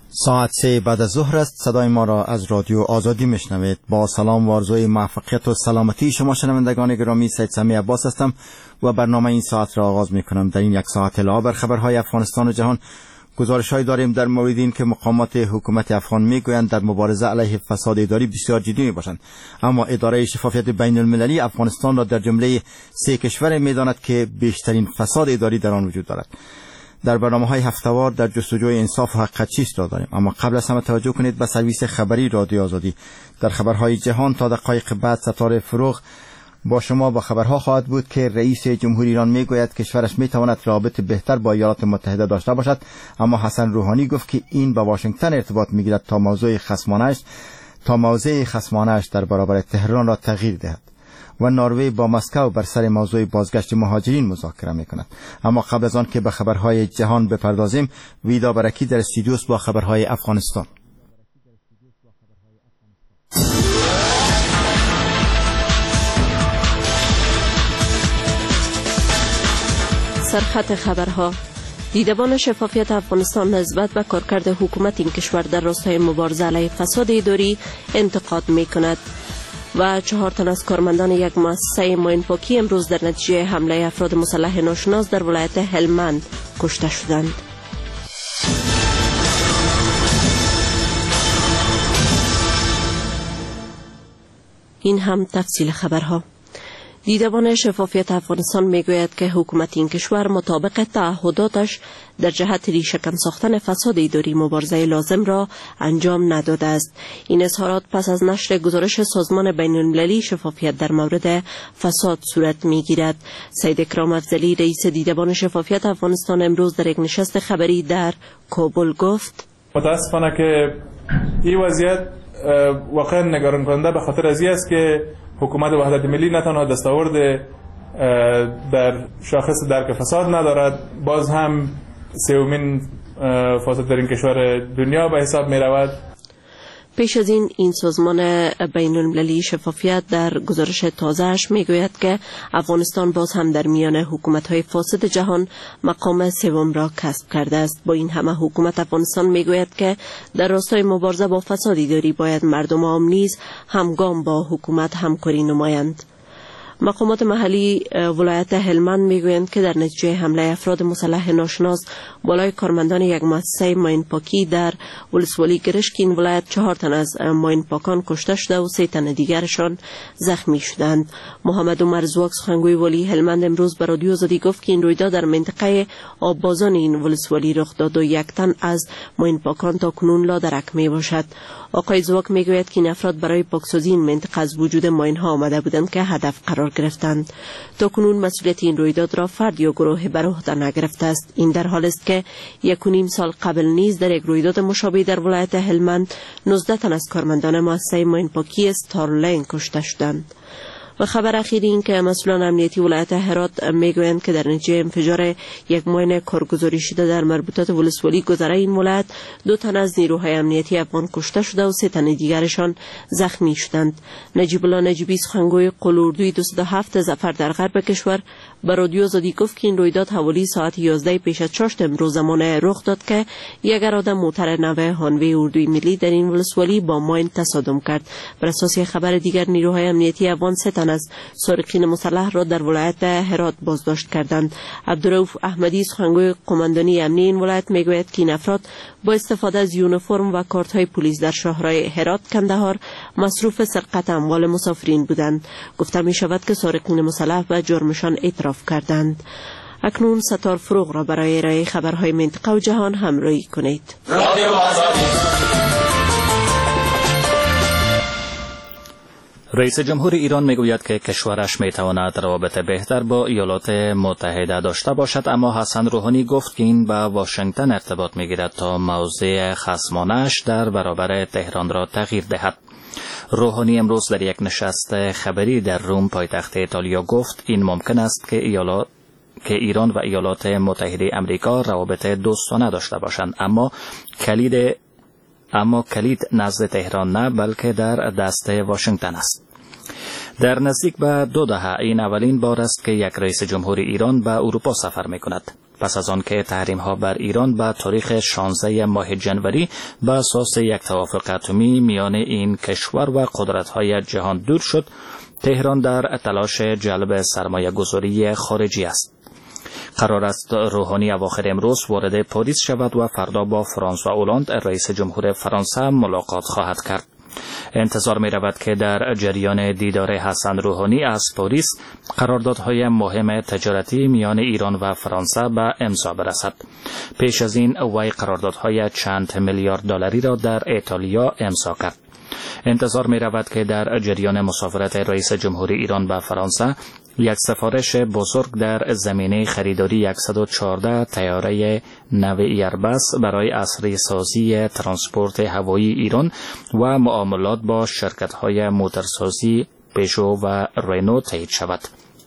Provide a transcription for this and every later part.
ساعت 3 بعد از ظهر است. صدای ما را از رادیو آزادی میشنوید. با سلام و آرزوی موفقیت و سلامتی شما شنوندگان گرامی، سید سمی عباس هستم و برنامه این ساعت را آغاز میکنم. در این یک ساعت علاوه بر خبرهای افغانستان و جهان، گزارش‌هایی داریم در مورد این که مقامات حکومت افغان میگویند در مبارزه علیه فساد اداری بسیار جدی میباشند، اما اداره شفافیت بین المللی افغانستان را در جمله 3 کشور میداند که بیشترین فساد اداری در آن وجود دارد. در برنامه‌های هفته‌وار در جستجوی انصاف و حقیقت چیست را داریم، اما قبل از همه توجه کنید به سرویس خبری رادیو آزادی. در خبرهای جهان تا دقایق بعد ستاره فروغ با شما با خبرها خواهد بود که رئیس جمهوری ایران میگوید کشورش میتواند رابطه بهتر با ایالات متحده داشته باشد، اما حسن روحانی گفت که این با واشنگتن ارتباط میگیرد تا موضع خصمانه‌اش در برابر تهران را تغییر دهد. و نروژ با مسکو بر سر موضوع بازگشت مهاجرین مذاکره میکند. اما قبل از آن که به خبرهای جهان بپردازیم، ویدا برکی در استودیو با خبرهای افغانستان. سرخط خبرها. دیدبان شفافیت افغانستان نسبت به کارکرد حکومت این کشور در راستای مبارزه علیه فساد اداری انتقاد میکند. و 4 تن از کارمندان یک مؤسسه ماین پاکی امروز در نتیجه حمله افراد مسلح ناشناس در ولایت هلمند کشته شدند. این هم تفصیل خبرها. دیدبان شفافیت افغانستان میگوید که حکومت این کشور مطابق تعهداتش در جهت ریشه‌کن ساختن فساد اداری مبارزه لازم را انجام نداده است. این اظهارات پس از نشر گزارش سازمان بین المللی شفافیت در مورد فساد صورت میگیرد. سید اکرام افضلی رئیس دیدبان شفافیت افغانستان امروز در یک نشست خبری در کابل گفت: متاسفانه که این وضعیت واقعا نگران کننده به خاطر از این است که حکومت وحدت ملی نه تنها دستاورد در شاخص درک فساد ندارد، باز هم 3مین فاسدترین کشور دنیا به حساب می رود. پیش از این سازمان بین المللی شفافیت در گزارش تازه‌اش میگوید که افغانستان باز هم در میان حکومت‌های فاسد جهان مقام 3 را کسب کرده است. با این همه حکومت افغانستان میگوید که در راستای مبارزه با فساد اداری باید مردم عام نیز همگام با حکومت همکاری نمایند. مقامات محلی ولایت هلمند میگویند که در نتیجه حمله افراد مسلح ناشناس بالای کارمندان یک مؤسسه ماین پاکی در ولسوالی گرشک این ولایت 4 تن از ماین پاکان کشته شده و 3 تن دیگرشان زخمی شدند. محمد عمر زواک سخنگوی والی هلمند امروز به رادیو آزادی گفت که این رویداد در منطقه آببازان این ولسوالی رخ داد و 1 تن از ماین پاکان تا کنون لادرک می باشد. آقای زواک میگوید که این افراد برای پاکسازی این منطقه از وجود ماین ها آمده بودند که هدف قرار گرفتند. تا کنون مسئولیت این رویداد را فرد یا گروه بر عهده نگرفته است. این در حال است که 1.5 سال قبل نیز در یک رویداد مشابه در ولایت هلمند 19 تن از کارمندان مؤسسه ماین پاکی استارلین کشته شدند. و خبر اخیر این که مسئولان امنیتی ولایت هرات میگویند که در نتیجه انفجار یک ماین کارگزاری شده در مربوطات ولسوالی گذره این ولایت 2 تن از نیروهای امنیتی افغان کشته شده و 3 تن دیگرشان زخمی شدند. نجیب الله نجیبی سخنگوی قلوردوی 207 ظفر در غرب کشور به رادیو آزادی گفت که این رویداد حوالی ساعت 11 پیش از 4 امروز زمانه رخ داد که یک اراده موتر نوع هانوی اردوی ملی در این ولسوالی با ماین تصادم کرد. بر اساس خبر دیگر نیروهای امنیتی افغان 3 تن از سارقین مسلح را در ولایت هرات بازداشت کردند. عبدالرؤوف احمدی سخنگوی قماندانی امنی این ولایت میگوید که این افراد با استفاده از یونیفرم و کارت‌های پلیس در شهرهای هرات، کندهار مصروف سرقت اموال مسافرین بودند. گفته می شود که سارقین مسلح به جرمشان اعتراف کردند. اکنون ستاره فروغ را برای ارائه خبرهای منطقه و جهان همراهی کنید. رئیس جمهور ایران میگوید که کشورش میتواند روابط بهتر با ایالات متحده داشته باشد، اما حسن روحانی گفت که این با واشنگتن ارتباط میگیرد تا موضع خصمانه‌اش در برابر تهران را تغییر دهد. روحانی امروز در یک نشست خبری در روم پایتخت ایتالیا گفت این ممکن است که ایران و ایالات متحده آمریکا روابط دوستانه داشته باشند، اما کلید نزد تهران نه، بلکه در دست واشنگتن است. در نزدیک به 2 دهه این اولین بار است که یک رئیس جمهور ایران به اروپا سفر می کند. پس از آن که تحریم ها بر ایران به تاریخ 16 ماه جنوری به اساس یک توافق اتمی میان این کشور و قدرت های جهان دور شد، تهران در تلاش جلب سرمایه گذاری خارجی است. قرار است روحانی اواخر امروز وارد پاریس شود و فردا با فرانسوا اولاند رئیس جمهور فرانسه ملاقات خواهد کرد. انتظار می رود که در جریان دیدار حسن روحانی از پاریس قراردادهای مهم تجارتی میان ایران و فرانسه به امضا برسد. پیش از این وی قراردادهای چند میلیارد دلاری را در ایتالیا امضا کرد. انتظار می رود که در جریان مسافرت رئیس جمهور ایران به فرانسه یک سفارش بزرگ در زمینه خریداری 114 طیاره نو ایربس برای عصری سازی ترانسپورت هوایی ایران و معاملات با شرکت‌های موتورسازی پژو و رنو تایید شود.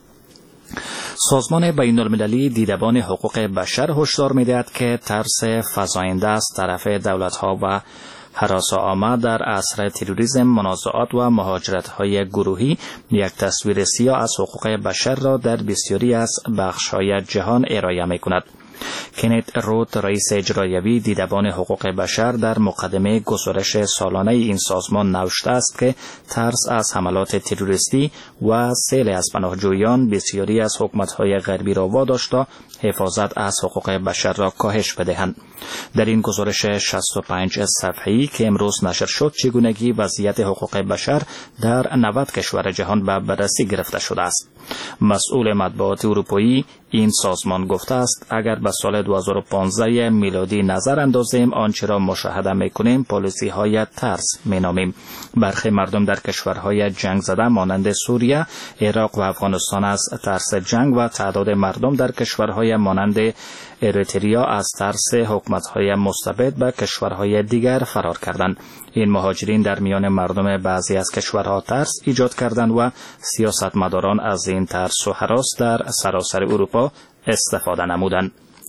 سازمان بین المللی دیدبان حقوق بشر هشدار می‌دهد که ترس فزاینده از طرف دولت‌ها و هراس عامه در عصر تروریسم، منازعات و مهاجرت‌های گروهی یک تصویر سیاه از حقوق بشر را در بسیاری از بخش‌های جهان ارائه می‌کند. کنت روت، رئیس اجرایی دیدبان حقوق بشر، در مقدمه گزارش سالانه این سازمان نوشته است که ترس از حملات تروریستی و سیل از پناهجویان بسیاری از حکومت‌های غربی را واداشته حفاظت از حقوق بشر را کاهش بدهند. در این گزارش 65 صفحه‌ای که امروز نشر شد، چگونگی وضعیت حقوق بشر در 90 کشور جهان به بررسی گرفته شده است. مسئول مطبوعات اروپایی این سازمان گفته است اگر به سال 2015 میلادی نظر اندازیم، آنچه را مشاهده می‌کنیم پالیسی های ترس مینامیم. برخی مردم در کشورهای جنگ زده مانند سوریه، عراق و افغانستان از ترس جنگ و تعداد مردم در کشورهای مانند اریتریا از ترس حکومت‌های مستبد به کشورهای دیگر فرار کردند. این مهاجرین در میان مردم بعضی از کشورها ترس ایجاد کردند و سیاستمداران از این ترس و هراس در سراسر اروپا استفاده نمودند.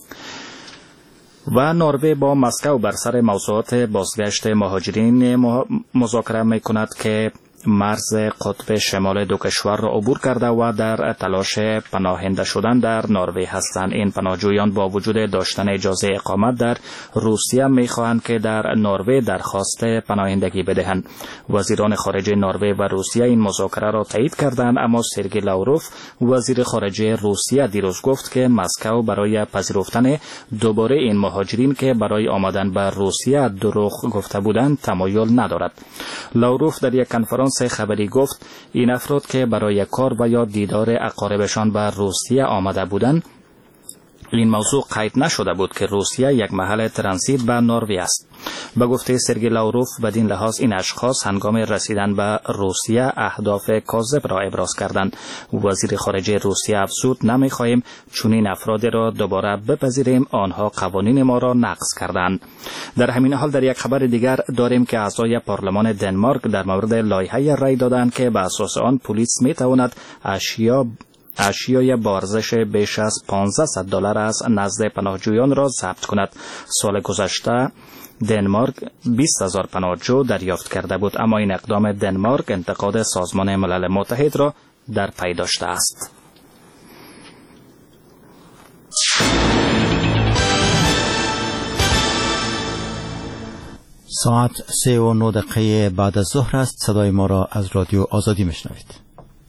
و نروژ با مسکو بر سر موضوعات بازگشت مهاجرین مذاکره می‌کند که مرز قطب شمال دو کشور را عبور کرده و در تلاش پناهنده شدن در نروژ هستند. این پناهجویان با وجود داشتن اجازه اقامت در روسیه می‌خواهند که در نروژ درخواست پناهندگی بدهند. وزیران خارجه نروژ و روسیه این مذاکره را تایید کردند، اما سرگئی لاوروف وزیر خارجه روسیه دیروز گفت که مسکو برای پذیرفتن دوباره این مهاجرین که برای آمدن به روسیه دروغ گفته بودند تمایل ندارد. لاوروف در یک کنفرانس خبری گفت این افراد که برای کار و یا دیدار اقاربشان به روسیه آمده بودند، این موضوع قید نشده بود که روسیه یک محل ترانزیت به نروژ است. به گفته سرگئی لاوروف بدین لحاظ این اشخاص هنگام رسیدن به روسیه اهداف کاذب را ابراز کردند. وزیر خارجه روسیه افزود نمی‌خواهیم چون این افراد را دوباره بپذیریم، آنها قوانین ما را نقض کردند. در همین حال در یک خبر دیگر داریم که اعضای پارلمان دنمارک در مورد لایحه رای دادند که به اساس آن پلیس می‌تواند اشیای با ارزش بیش از $1500 از نزد پناهجویان را ضبط کند. سال گذشته دنمارک 20,000 پناهجو دریافت کرده بود، اما این اقدام دنمارک انتقاد سازمان ملل متحد را در پی داشته است. ساعت 3:09 بعد از ظهر است. صدای ما را از رادیو آزادی میشنوید.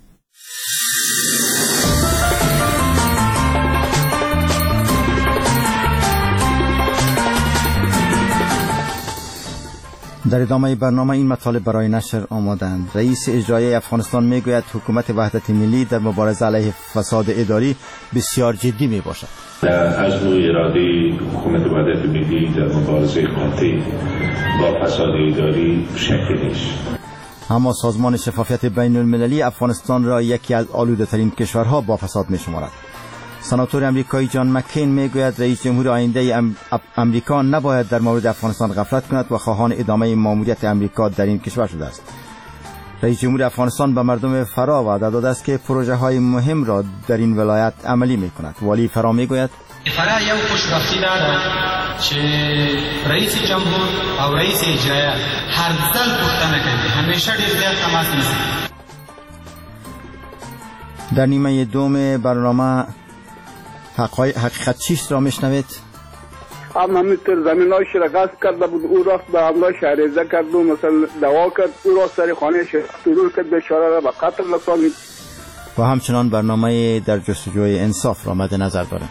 در ادامه برنامه این مطالب برای نشر آمادند. رئیس اجرایی افغانستان میگوید حکومت وحدت ملی در مبارزه علیه فساد اداری بسیار جدی می باشد. از روی اراده حکومت وحدت ملی در مبارزه قاطع با فساد اداری شکی نیست. اما سازمان شفافیت بین المللی افغانستان را یکی از آلوده ترین کشورها با فساد می شمارد. سناتور امریکایی جان مکین میگوید رئیس جمهور آینده امریکا نباید در مورد افغانستان غفلت کند و خواهان ادامه ماموریت امریکا در این کشور شده است. رئیس جمهور افغانستان به مردم فرا وعده داده است که پروژه های مهم را در این ولایت عملی می کند. والی فرا میگوید فرا یو خوشبختی داره چې رئیس جمهور او رئیس اجرایی هر ځل پوښتنه کوي، همیشه ډیر زیات تماس نیسي. در نیمه دوم برنامه حقیقت چیست را میشنوید؟ هم همینطور زمینای شرکت کرده بود، او راست به حمله شهریزه کرد و مثلا دوا کرد، او راست سر خانه شرور کرد، بیچاره را به قتل رسانید. و همچنان برنامه در جستجوی انصاف را مد نظر داریم.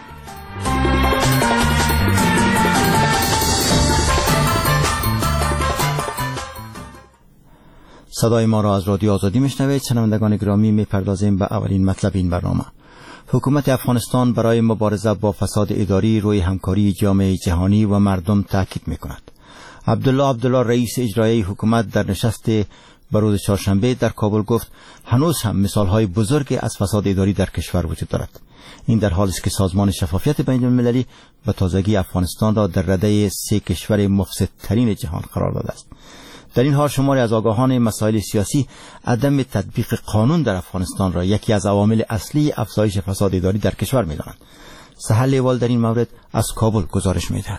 صدای ما را از رادیو آزادی میشنوید. شنوندگان گرامی، میپردازیم به اولین مطلب این برنامه. حکومت افغانستان برای مبارزه با فساد اداری روی همکاری جامعه جهانی و مردم تاکید میکند. عبدالله رئیس اجرایی حکومت در نشست به روز چهارشنبه در کابل گفت هنوز هم مثالهای بزرگی از فساد اداری در کشور وجود دارد. این در حالی است که سازمان شفافیت بین المللی به تازگی افغانستان را در رده 3 کشور مفسدترین جهان قرار داده است. در این حال شماری از آگاهان مسائل سیاسی عدم تطبیق قانون در افغانستان را یکی از عوامل اصلی افزایش فساد اداری در کشور می‌دانند. سهل لیوال در این مورد از کابل گزارش می‌دهد.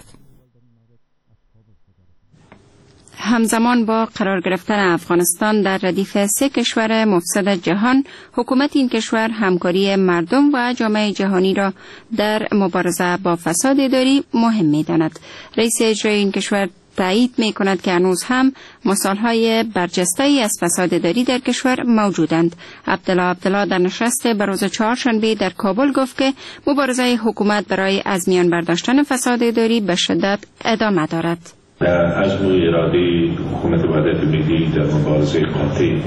همزمان با قرار گرفتن افغانستان در ردیف 3 کشور مفسد جهان، حکومت این کشور همکاری مردم و جامعه جهانی را در مبارزه با فساد اداری مهم می‌داند. رئیس اجرایی این کشور تایید می کند که هنوز هم مثالهای برجسته‌ای از فساد اداری در کشور موجودند. عبدالله در نشست به روز چهارشنبه در کابل گفت که مبارزه حکومت برای از میان برداشتن فساد اداری به شدت ادامه دارد. عزم و اراده حکومت وحدت ملی در مبارزه قاطع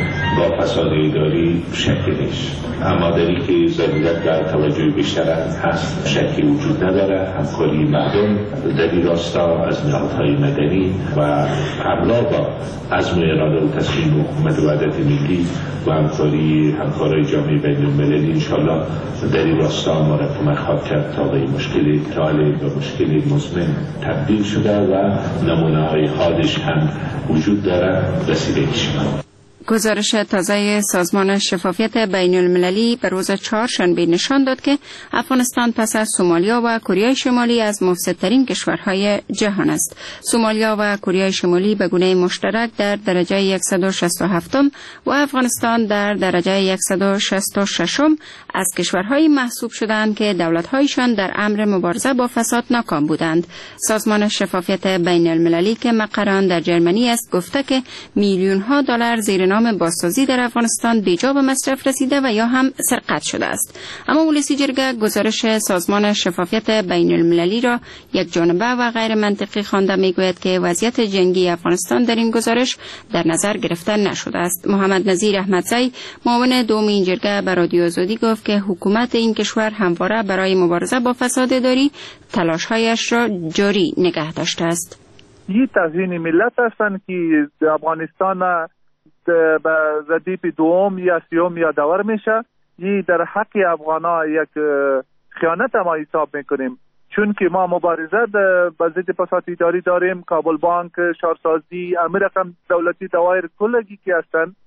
با فساد اداری شکی نیست، اما در اینکه ضرورت در توجه بیشتر هست شکی وجود نداره. همکاری مردم در این راستا از نهادهای مدنی و همراه با عزم و اراده و تصمیم حکومت وحدت ملی و همکارای جامعه بین المللی انشاءالله در این راستا ما را کمک خواهد کرد تا به این مشکل طالب و مشکل مزمن تبدیل شده و نمونه های حادش هم وجود داره رسیده شود. گزارش تازه سازمان شفافیت بین المللی به روز چهارشنبه نشان داد که افغانستان پس از سومالیا و کره شمالی از مفسدترین کشورهای جهان است. سومالیا و کره شمالی به گونه مشترک در درجه 167 و افغانستان در درجه 166 از کشورهای محسوب شدند که دولت‌هایشان در امر مبارزه با فساد ناکام بودند. سازمان شفافیت بین المللی که مقر آن در جرمنی است گفته که میلیون‌ها دلار زیر نام بازسازی در افغانستان بیجا به مصرف رسیده و یا هم سرقت شده است. اما ولسی جرگه گزارش سازمان شفافیت بین المللی را یک جانبه و غیر منطقی خوانده میگوید که وضعیت جنگی افغانستان در این گزارش در نظر گرفته نشده است. محمد نظیر احمدزی معاون دوم این جرگه به رادیو آزادی گفت که حکومت این کشور همواره برای مبارزه با فساد اداری تلاش‌هایش را جاری نگه داشته است. این توهین ملت هستند که افغانستان به ردیف دوم یا سیوم یا دور میشه. این در حق افغانا یک خیانت ما حساب میکنیم، چون که ما مبارزه با ضد فساد اداری داریم. کابل بانک، شهرسازی، امیر رقم دولتی دوایر کلگی که هستند.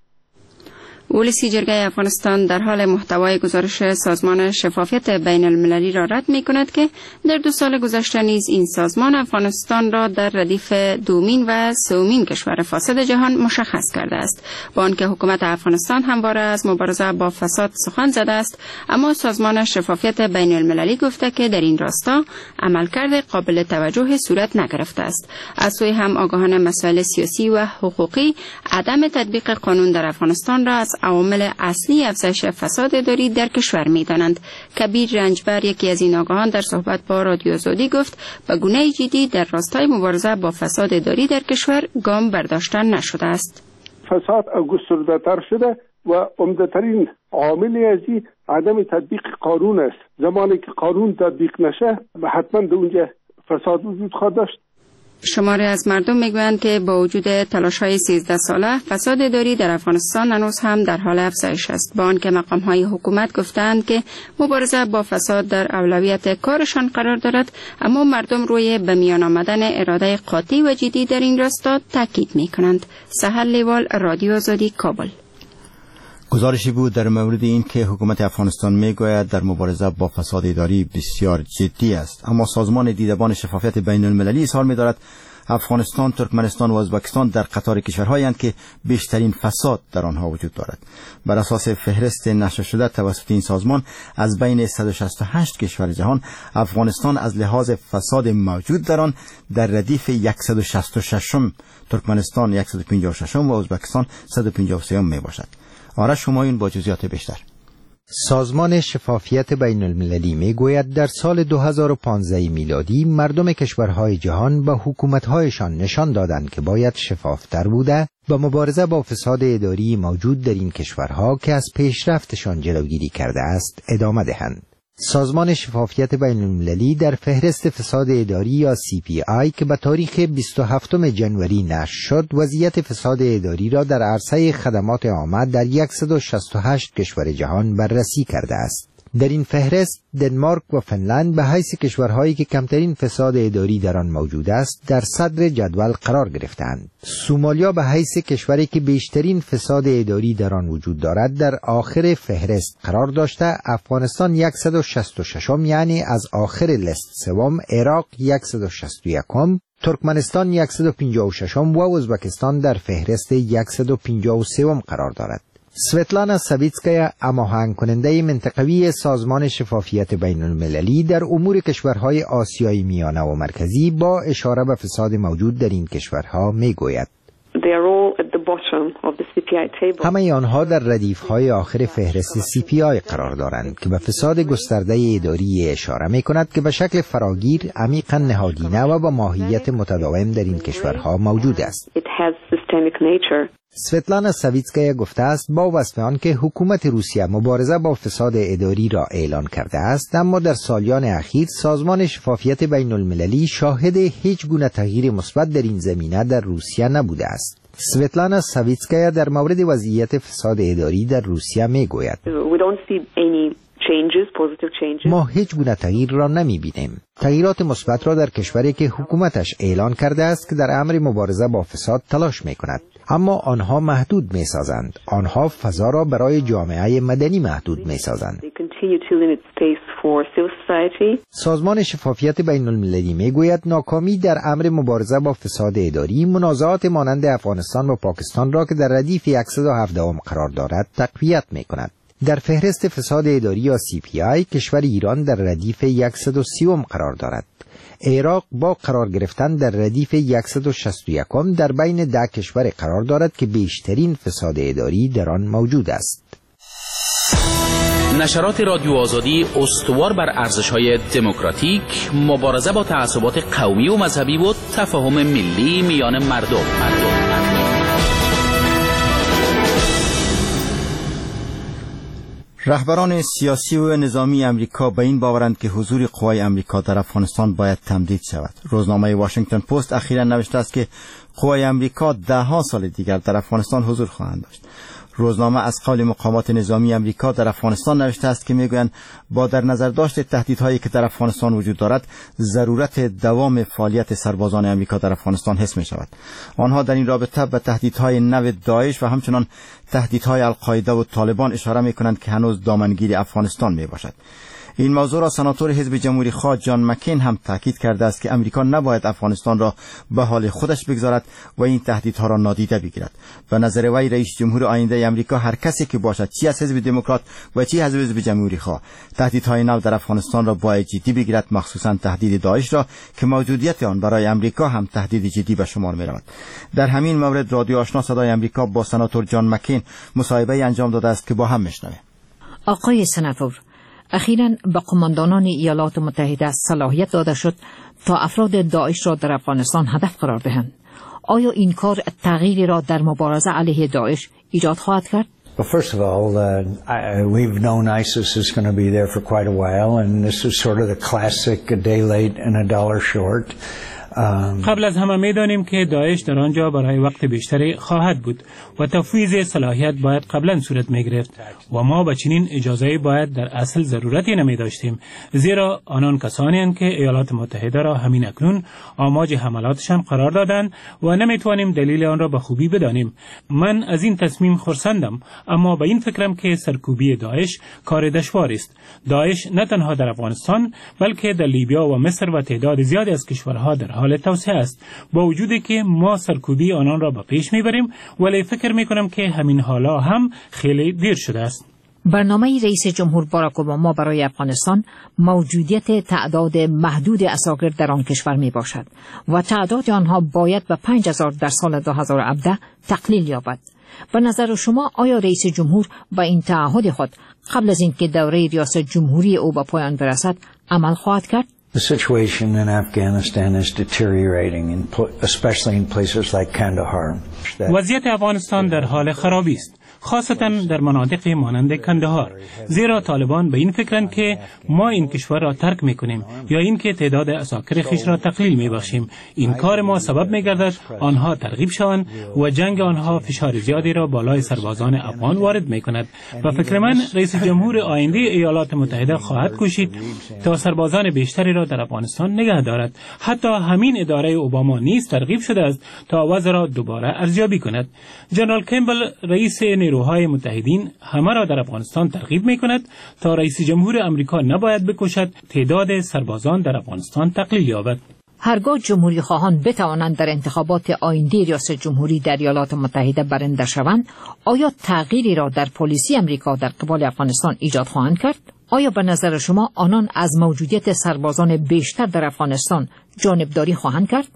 ولسی جرگه افغانستان در حال محتوای گزارش سازمان شفافیت بین المللی را رد می کند که در 2 سال گذشته نیز این سازمان افغانستان را در ردیف دومین و سومین کشور فاسد جهان مشخص کرده است. با آنکه حکومت افغانستان همواره از مبارزه با فساد سخن زده است، اما سازمان شفافیت بین المللی گفته که در این راستا عملکرد قابل توجه صورت نگرفته است. از سوی هم آگاهان مسائل سیاسی و حقوقی عدم تطبیق قانون در افغانستان را از عوامل اصلی افزایش فساد اداری در کشور می‌دانند. کبیر رنجبر، یکی از این آگاهان، در صحبت با رادیو آزادی گفت به گونه جدی در راستای مبارزه با فساد اداری در کشور گام برداشته نشده است. فساد گسترده‌تر شده و عمده‌ترین عامل از این عدم تطبیق قانون است. زمانی که قانون تطبیق نشه حتما در اونجا فساد وجود خواهد داشت. شماری از مردم میگویند که با وجود تلاش‌های 13 ساله فساد اداری در افغانستان هنوز هم در حال افزایش است. با آنکه مقام‌های حکومت گفتند که مبارزه با فساد در اولویت کارشان قرار دارد، اما مردم روی به میان آمدن اراده قاطع و جدی در این راستا تاکید می‌کنند. سهل لیوال، رادیو آزادی، کابل. گزارشی بود در مورد این که حکومت افغانستان میگوید در مبارزه با فساد اداری بسیار جدی است، اما سازمان دیدبان شفافیت بین المللی اظهار می‌دارد افغانستان، ترکمنستان و ازبکستان در قطار کشورهایی هستند که بیشترین فساد در آنها وجود دارد. بر اساس فهرست نشر شده توسط این سازمان، از بین 168 کشور جهان، افغانستان از لحاظ فساد موجود در آن در ردیف 166م، ترکمنستان 156م و ازبکستان 153م می باشد. آرش همایون با جزئیات بیشتر. سازمان شفافیت بین المللی می گوید در سال 2015 میلادی مردم کشورهای جهان به حکومتهایشان نشان دادند که باید شفافتر بوده و مبارزه با فساد اداری موجود در این کشورها که از پیشرفتشان جلوگیری کرده است ادامه دهند. سازمان شفافیت بین المللی در فهرست فساد اداری یا CPI که به تاریخ 27 جنوری نشر شد، وضعیت فساد اداری را در عرصه خدمات عامه در 168 کشور جهان بررسی کرده است. در این فهرست دنمارک و فنلند به حیث کشورهایی که کمترین فساد اداری در آن موجود است در صدر جدول قرار گرفتند. سومالیا به حیث کشوری که بیشترین فساد اداری در آن وجود دارد در آخر فهرست قرار داشته. افغانستان 166م یعنی از آخر لیست سوم، عراق 161م، ترکمنستان 156م و ازبکستان در فهرست 153م قرار دارد. سویتلانا ساویتسکایا، هماهنگ کننده منطقوی سازمان شفافیت بین المللی در امور کشورهای آسیای میانه و مرکزی، با اشاره به فساد موجود در این کشورها می گوید همه آنها در ردیف‌های آخر فهرست CPI قرار دارند که به فساد گسترده اداری اشاره می کند که به شکل فراگیر، عمیقاً نهادینه و با ماهیت متداوم در این کشورها موجود است. سویتلانا ساویتسکایا گفته است با وصف آن که حکومت روسیه مبارزه با فساد اداری را اعلان کرده است، اما در سالیان اخیر سازمان شفافیت بین المللی شاهد هیچ گونه تغییر مثبت در این زمینه در روسیه نبوده است. سویتلانا ساویتسکایا در مورد وضعیت فساد اداری در روسیه می گوید ما هیچ گونه تغییر را نمی بینیم. تغییرات مثبت را در کشوری که حکومتش اعلان کرده است که در امر مبارزه با فساد تلاش می کند، اما آنها محدود می سازند. آنها فضا را برای جامعه مدنی محدود می سازند. سازمان شفافیت بین المللی می گوید ناکامی در امر مبارزه با فساد اداری منازعات مانند افغانستان و پاکستان را که در ردیف 117م قرار دارد تقویت می کند. در فهرست فساد اداری یا CPI کشور ایران در ردیف 130م قرار دارد. عراق با قرار گرفتن در ردیف 161م در بین 10 کشور قرار دارد که بیشترین فساد اداری در آن موجود است. نشرات رادیو آزادی استوار بر ارزش‌های دموکراتیک، مبارزه با تعصبات قومی و مذهبی و تفاهم ملی میان مردم. رهبران سیاسی و نظامی امریکا به این باورند که حضور قوای امریکا در افغانستان باید تمدید شود. روزنامه واشنگتن پست اخیراً نوشته است که قوای امریکا 10 سال دیگر در افغانستان حضور خواهند داشت. روزنامه از قول مقامات نظامی امریکا در افغانستان نوشته است که میگویند با در نظر داشت تهدیدهایی که در افغانستان وجود دارد، ضرورت دوام فعالیت سربازان امریکا در افغانستان حس می شود. آنها در این رابطه به تهدیدهای نو داعش و همچنان تهدیدهای القاعده و طالبان اشاره می کنند که هنوز دامنگیر افغانستان می باشد. این موضوع را سناتور حزب جمهوری خواه جان مکین هم تاکید کرده است که امریکا نباید افغانستان را به حال خودش بگذارد و این تهدیدها را نادیده بگیرد. به نظر وی رئیس جمهور آینده امریکا هر کسی که باشد، چی از حزب دموکرات و چی از حزب جمهوری خواه، تهدیدهای نو در افغانستان را باید جدی بگیرد، مخصوصا تهدید داعش را که موجودیت آن برای امریکا هم تهدید جدی به شمار می رود. در همین مورد رادیو آشنا صدای امریکا با سناتور جان مکین مصاحبه انجام داده است که با هم میشنویم. آقای سناتور، اخیراً به قماندانان ایالات متحده صلاحیت داده شد تا افراد داعش را در افغانستان هدف قرار دهند. آیا این کار تغییری را در مبارزه علیه داعش ایجاد خواهد کرد؟ Well, first of all, we've known ISIS is going to be there for quite a while, and this is sort of the classic a day late and a dollar short. قبل از همه می‌دانیم که داعش در آنجا برای وقت بیشتری خواهد بود و تفویض صلاحیت باید قبلا صورت می‌گرفت و ما به چنین اجازه‌ای باید در اصل ضرورتی نمی‌داشتیم، زیرا آنان کسانی هستند که ایالات متحده را همین اکنون آماج حملاتشان قرار دادند و نمی‌توانیم دلیل آن را به خوبی بدانیم. من از این تصمیم خرسندم، اما به این فکرم که سرکوبی داعش کار دشواری است. داعش نه تنها در افغانستان بلکه در لیبیا و مصر و تعداد زیادی از کشورها در حال توسعه است، با وجودی که ما سرکوبی آنان را به پیش میبریم، ولی فکر میکنم که همین حالا هم خیلی دیر شده است. برنامه رئیس جمهور باراک اوباما برای افغانستان موجودیت تعداد محدود اساکر در آن کشور می باشد و تعداد آنها باید به 5000 در سال 2017 تقلیل یابد. به نظر شما آیا رئیس جمهور با این تعهد خود قبل از اینکه دوره ریاست جمهوری او به پایان برسد عمل خواهد کرد؟ The situation in Afghanistan is deteriorating, especially in places like Kandahar. وضعیت افغانستان در حال خرابی است، خاصتا در مناطق مانند کندهار، زیرا طالبان به این فکرند که ما این کشور را ترک میکنیم یا اینکه تعداد اساکر خویش را تقلیل میبخشیم. این کار ما سبب میگردد آنها ترغیب شوند و جنگ آنها فشار زیادی را بالای سربازان افغان وارد میکند. و فکر من رئیس جمهور آینده ایالات متحده خواهد کوشید تا سربازان بیشتری را در افغانستان نگه دارد. حتی همین اداره اوباما نیز ترغیب شده است تا وضع را دوباره ارزیابی کند. جنرال کمبل رئیس نیروهای متحدین همه را در افغانستان ترغیب می‌کند تا رئیس جمهور آمریکا نباید بکوشد تعداد سربازان در افغانستان تقلیل یابد. هرگاه جمهوری خواهان بتوانند در انتخابات آینده ریاست جمهوری در ایالات متحده برنده شوند، آیا تغییری را در پلیسی آمریکا در قبال افغانستان ایجاد خواهند کرد؟ آیا به نظر شما آنان از موجودیت سربازان بیشتر در افغانستان جانبداری خواهند کرد؟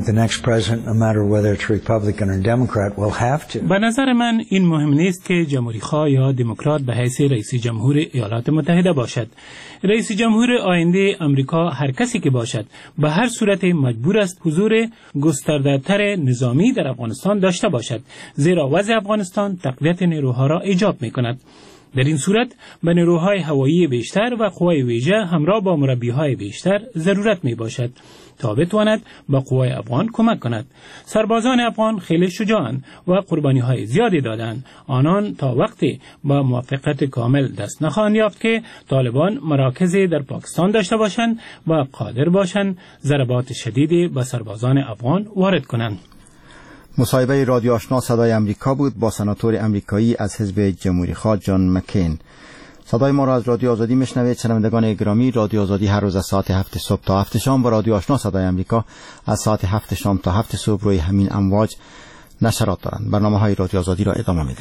به نظر من این مهم نیست که جمهوری خواه یا دموکرات به حیث رئیس جمهور ایالات متحده باشد. رئیس جمهور آینده آمریکا هر کسی که باشد به هر صورت مجبور است حضور گسترده‌تر نظامی در افغانستان داشته باشد، زیرا وضع افغانستان تقویت نیروها را ایجاب می‌کند. در این صورت به نیروهای هوایی بیشتر و قوای ویژه همراه با مربیهای بیشتر ضرورت می باشد تا بتواند به قوای افغان کمک کند. سربازان افغان خیلی شجاعند و قربانی‌های زیادی دادند. آنان تا وقتی با موفقیت کامل دست نخواهند یافت که طالبان مراکزی در پاکستان داشته باشند و قادر باشند ضربات شدیدی به سربازان افغان وارد کنند. مصاحبه رادیو آشنا صدای امریکا بود با سناتور امریکایی از حزب جمهوری خواه جان مکین. صدای ما را از رادیو آزادی میشنوید. شنوندگان گرامی، رادیو آزادی هر روز از ساعت 7 صبح تا 7 شام و رادیو آشنا صدای امریکا از ساعت 7 شام تا 7 صبح روی همین امواج نشرات دارند. برنامه‌های رادیو آزادی را ادامه می‌دهیم.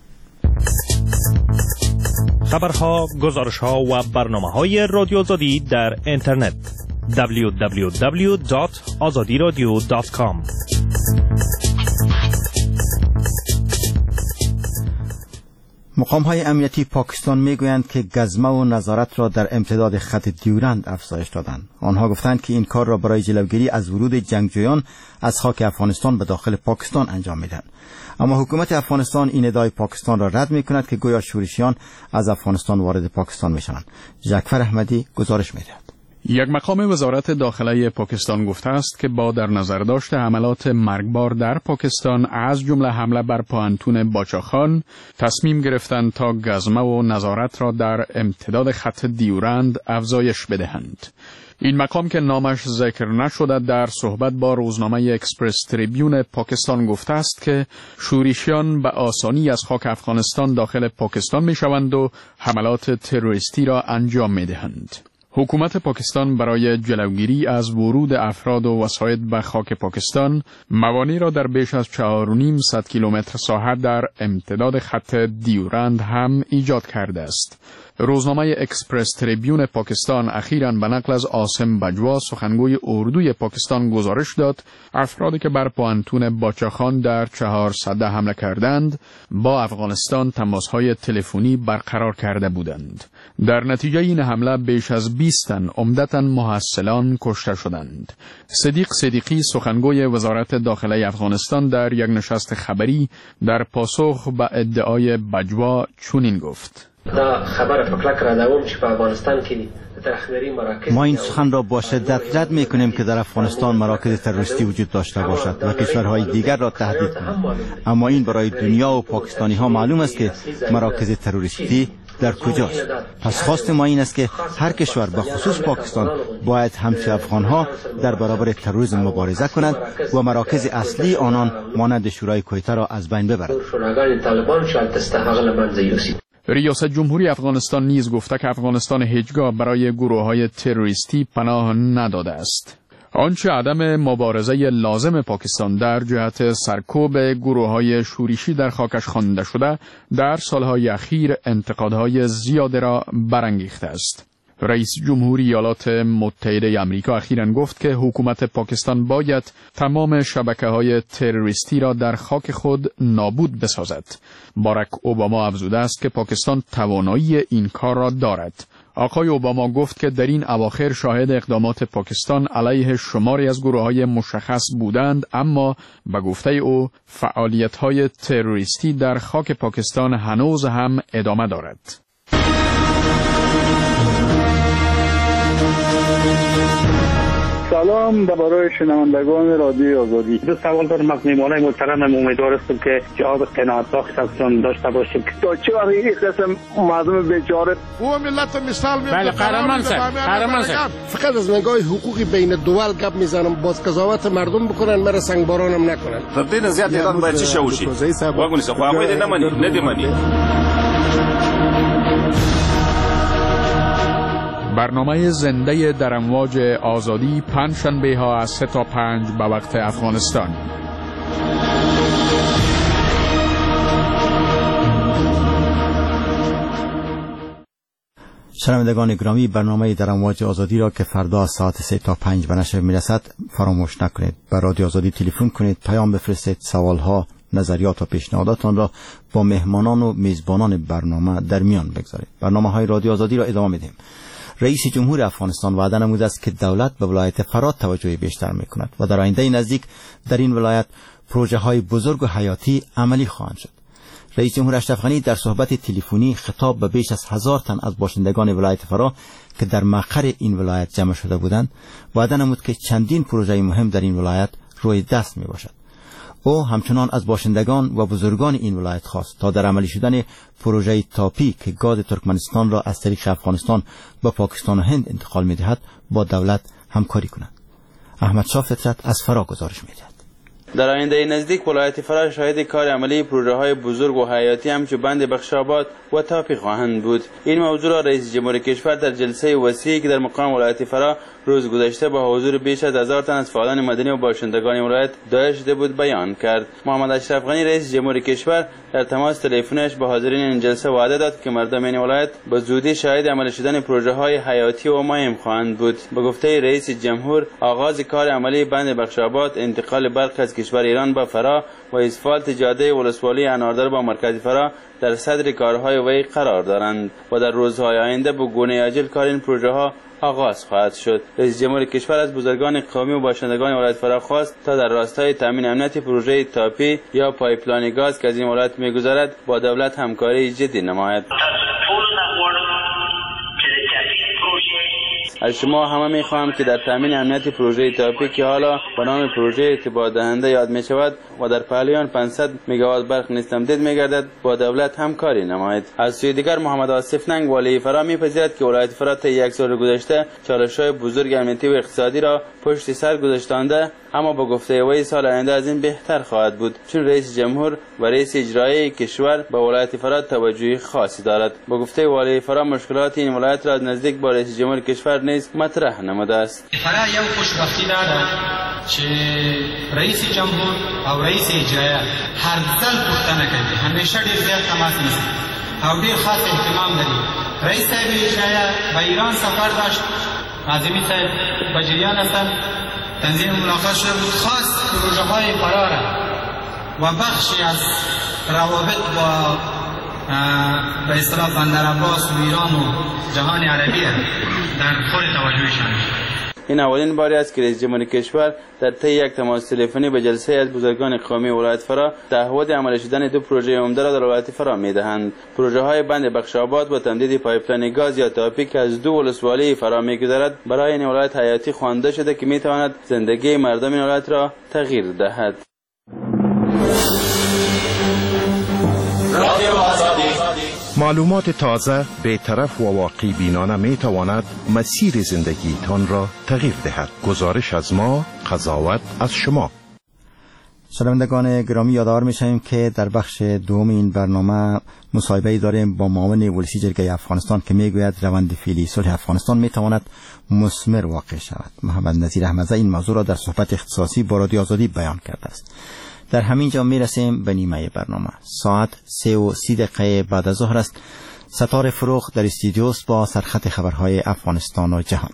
خبرها، گزارش‌ها و برنامه‌های رادیو آزادی در اینترنت www.azadiradio.com. مقام‌های امنیتی پاکستان میگویند که گزمه و نظارت را در امتداد خط دیورند افزایش دادند. آنها گفتند که این کار را برای جلوگیری از ورود جنگجویان از خاک افغانستان به داخل پاکستان انجام میدهند. اما حکومت افغانستان این ادعای پاکستان را رد میکند که گویا شورشیان از افغانستان وارد پاکستان میشوند. جعفر احمدی گزارش میدهد. یک مقام وزارت داخله پاکستان گفته است که با در نظر داشت حملات مرگبار در پاکستان از جمله حمله بر پوانتون باچاخان تصمیم گرفتند تا گزمه و نظارت را در امتداد خط دیورند افزایش بدهند. این مقام که نامش ذکر نشده در صحبت با روزنامه اکسپرس تریبیون پاکستان گفته است که شورشیان به آسانی از خاک افغانستان داخل پاکستان می شوند و حملات تروریستی را انجام می دهند. حکومت پاکستان برای جلوگیری از ورود افراد و وسایط به خاک پاکستان موانع را در بیش از 4.5 کیلومتر ساحه در امتداد خط دیورند هم ایجاد کرده است. روزنامه اکسپرس تریبیون پاکستان اخیراً به نقل از عاصم بجوا سخنگوی اردوی پاکستان گزارش داد افرادی که بر پوانتون باچاخان در 4 سده حمله کردند با افغانستان تماسهای تلفنی برقرار کرده بودند. در نتیجه این حمله بیش از 20 تن عمدتاً محصلان کشته شدند. صدیق صدیقی سخنگوی وزارت داخله افغانستان در یک نشست خبری در پاسخ به ادعای بجوا چنین گفت: دا خبر فکلک را دوم چې په افغانستان کې ترخبری مراکز ما این سخن را با شدت رد می‌کنیم که در افغانستان مراکز تروریستی وجود داشته باشد و کشورهای دیگر را تهدید کند. اما این برای دنیا و پاکستانی‌ها معلوم است که مراکز تروریستی در کجاست. پس خواست ما این است که هر کشور به خصوص پاکستان باید همچون افغان‌ها در برابر تروریسم مبارزه کند و مراکز اصلی آنان مانند شورای کویته را از بین ببرد. ریاست جمهوری افغانستان نیز گفته که افغانستان هیچگاه برای گروه‌های تروریستی پناه نداده است. آنچه عدم مبارزه لازم پاکستان در جهت سرکوب گروه‌های شورشی در خاکش خوانده شده در سالهای اخیر انتقادهای زیاد را برانگیخته است. رئیس جمهوری ایالات متحده آمریکا اخیراً گفت که حکومت پاکستان باید تمام شبکه‌های تروریستی را در خاک خود نابود بسازد. باراک اوباما افزوده است که پاکستان توانایی این کار را دارد. آقای اوباما گفت که در این اواخر شاهد اقدامات پاکستان علیه شماری از گروه‌های مشخص بودند، اما به گفته او فعالیت‌های تروریستی در خاک پاکستان هنوز هم ادامه دارد. سلام برای شنوندگان رادیو آزادی. دو سوال دارم از میهمانای محترم. امیدوارم که جواب قناعت بخش ازشون داشته باشیم. تا چه وقت این قسم مردم بیچاره و ملت مثال میاد. بله قهرمان صاحب فقط از نگاه حقوقی بین دول گپ میزنم، باز قضاوت مردم بکنن، مرا سنگ بارانم نکنن. تبدیل زیاد ایران باید چی شوشی واگونی سه خو هغوی دې ندیمنی. برنامه زنده در امواج آزادی پنجشنبه ها از 3 تا 5 به وقت افغانستان. شنوندگان گرامی، برنامه در امواج آزادی را که فردا ساعت 3 تا 5 به نشر میرسد فراموش نکنید. به رادیو آزادی تلفن کنید، پیام بفرستید، سوالها، نظریات و پیشنهاداتان را با مهمانان و میزبانان برنامه در میان بگذارید. برنامه‌های رادیو آزادی را ادامه میدیم. رئیس جمهور افغانستان وعده نموده است که دولت به ولایت فرات توجه بیشتر میکند و در آینده نزدیک در این ولایت پروژه های بزرگ و حیاتی عملی خواهند شد. رئیس جمهور اشرف غنی در صحبت تلفنی خطاب به بیش از 1000 تن از باشندگان ولایت فرا که در مقر این ولایت جمع شده بودند وعده نمود که چندین پروژه مهم در این ولایت روی دست می باشد. او همچنان از باشندگان و بزرگان این ولایت خواست تا در عملی شدن پروژه تاپی که گاز ترکمنستان را از طریق افغانستان به پاکستان و هند انتقال می دهد با دولت همکاری کنند. احمد شاه فطرت از فرا گزارش می دهد. در آینده نزدیک ولایت فرا شاهد کار عملی پروژه های بزرگ و حیاتی همچون بند بخشاباد و تاپی خواهند بود. این موضوع را رئیس جمهور کشور در جلسه وسیعی که در مقام ولایت فرا روز گذشته با حضور بیش از 1000 تن از فعالان مدنی و باشندگان ولایت دایر شده بود بیان کرد. محمد اشرف غنی رئیس جمهور کشور در تماس تلفنیش با حاضرین این جلسه وعده داد که مردم این ولایت به زودی شاهد عمل شدن پروژه های حیاتی و مهم خواهند بود. به گفته رئیس جمهور آغاز کار عملی بند بخشاباد، انتقال برق از کشور ایران به فرا و اسفالت جاده ولسوالی اناردر با مرکز فرا در صدر کارهای وی قرار دارند و در روزهای آینده به گونه عاجل کار این پروژه ها آغاز خواهد شد. رئیس جمهور کشور از بزرگان قومی و باشندگان ولایت فرا خواست تا در راستای تامین امنیت پروژه تاپی یا پایپلاین گاز که از این ولایت می‌گذرد با دولت همکاری جدی نماید. از شما همه میخواهم که در تامین امنیت پروژه تاپی که حالا به نام پروژه ارتباط دهنده یاد می شود و در پهلویان 500 مگاوات برق نیز تمدید می‌گردد با دولت همکاری نماید. از سوی دیگر محمد آصف ننگ والی فرا می‌پذیرد که ولایت فرا تا یک سال گذشته چالش‌های بزرگ امنیتی و اقتصادی را پشت سر گذاشتانده، اما با گفته وی سال آینده از این بهتر خواهد بود، چون رئیس جمهور و رئیس اجرایی کشور به ولایت فرا توجه خاصی دارد. با گفته والی فرا مشکلات این ولایت را از نزدیک با رئیس جمهور کشور نیز مطرح نموده است. فرا یو خوشبختی داره چې رئیس جمهور او رئیس اجرایی هر ځل پوښتنه کوي، همیشه ډیر زیات تماس نیسي او ډیر خاص اهتمام لري. رئیس صاحب اجرایی به ایران سفر داشت، عظیمی صاحب به جریان هستند، تنظیم ملاقات شده بود، خاص پروژه های فرا و بخشی از روابط با به اصطلاح بندر عباس و ایران و جهان عربی در خور توجهشان. این اولین باری است که رئیس جمهور کشور در طی یک تماس تلفنی به جلسه از بزرگان قومی ولایت فرا تعهد عمل شدن دو پروژه عمده را در ولایت فرا می‌دهند. پروژه های بند بخشاباد و تمدید پایپلاین گاز یا تاپی که از دو ولسوالی فرا می‌گذرد برای این ولایت حیاتی خوانده شده که می‌تواند زندگی مردم این ولایت را تغییر دهد. معلومات تازه، بی‌طرف و واقعی بینانه می تواند مسیر زندگی تان را تغییر دهد. گزارش از ما، قضاوت از شما. شنوندگان گرامی، یادآور می‌شویم که در بخش دوم این برنامه مصاحبه‌ای داریم با معاون ولسی جرگه افغانستان که میگوید روند فعلی صلح افغانستان میتواند مثمر واقع شود. محمد نظیر احمدزی این موضوع را در صحبت اختصاصی با رادیو آزادی بیان کرده است. در همین جا میرسیم به نیمه برنامه. ساعت 3:30 بعد از ظهر است. ستاره فروغ در استودیوست با سرخط خبرهای افغانستان و جهان.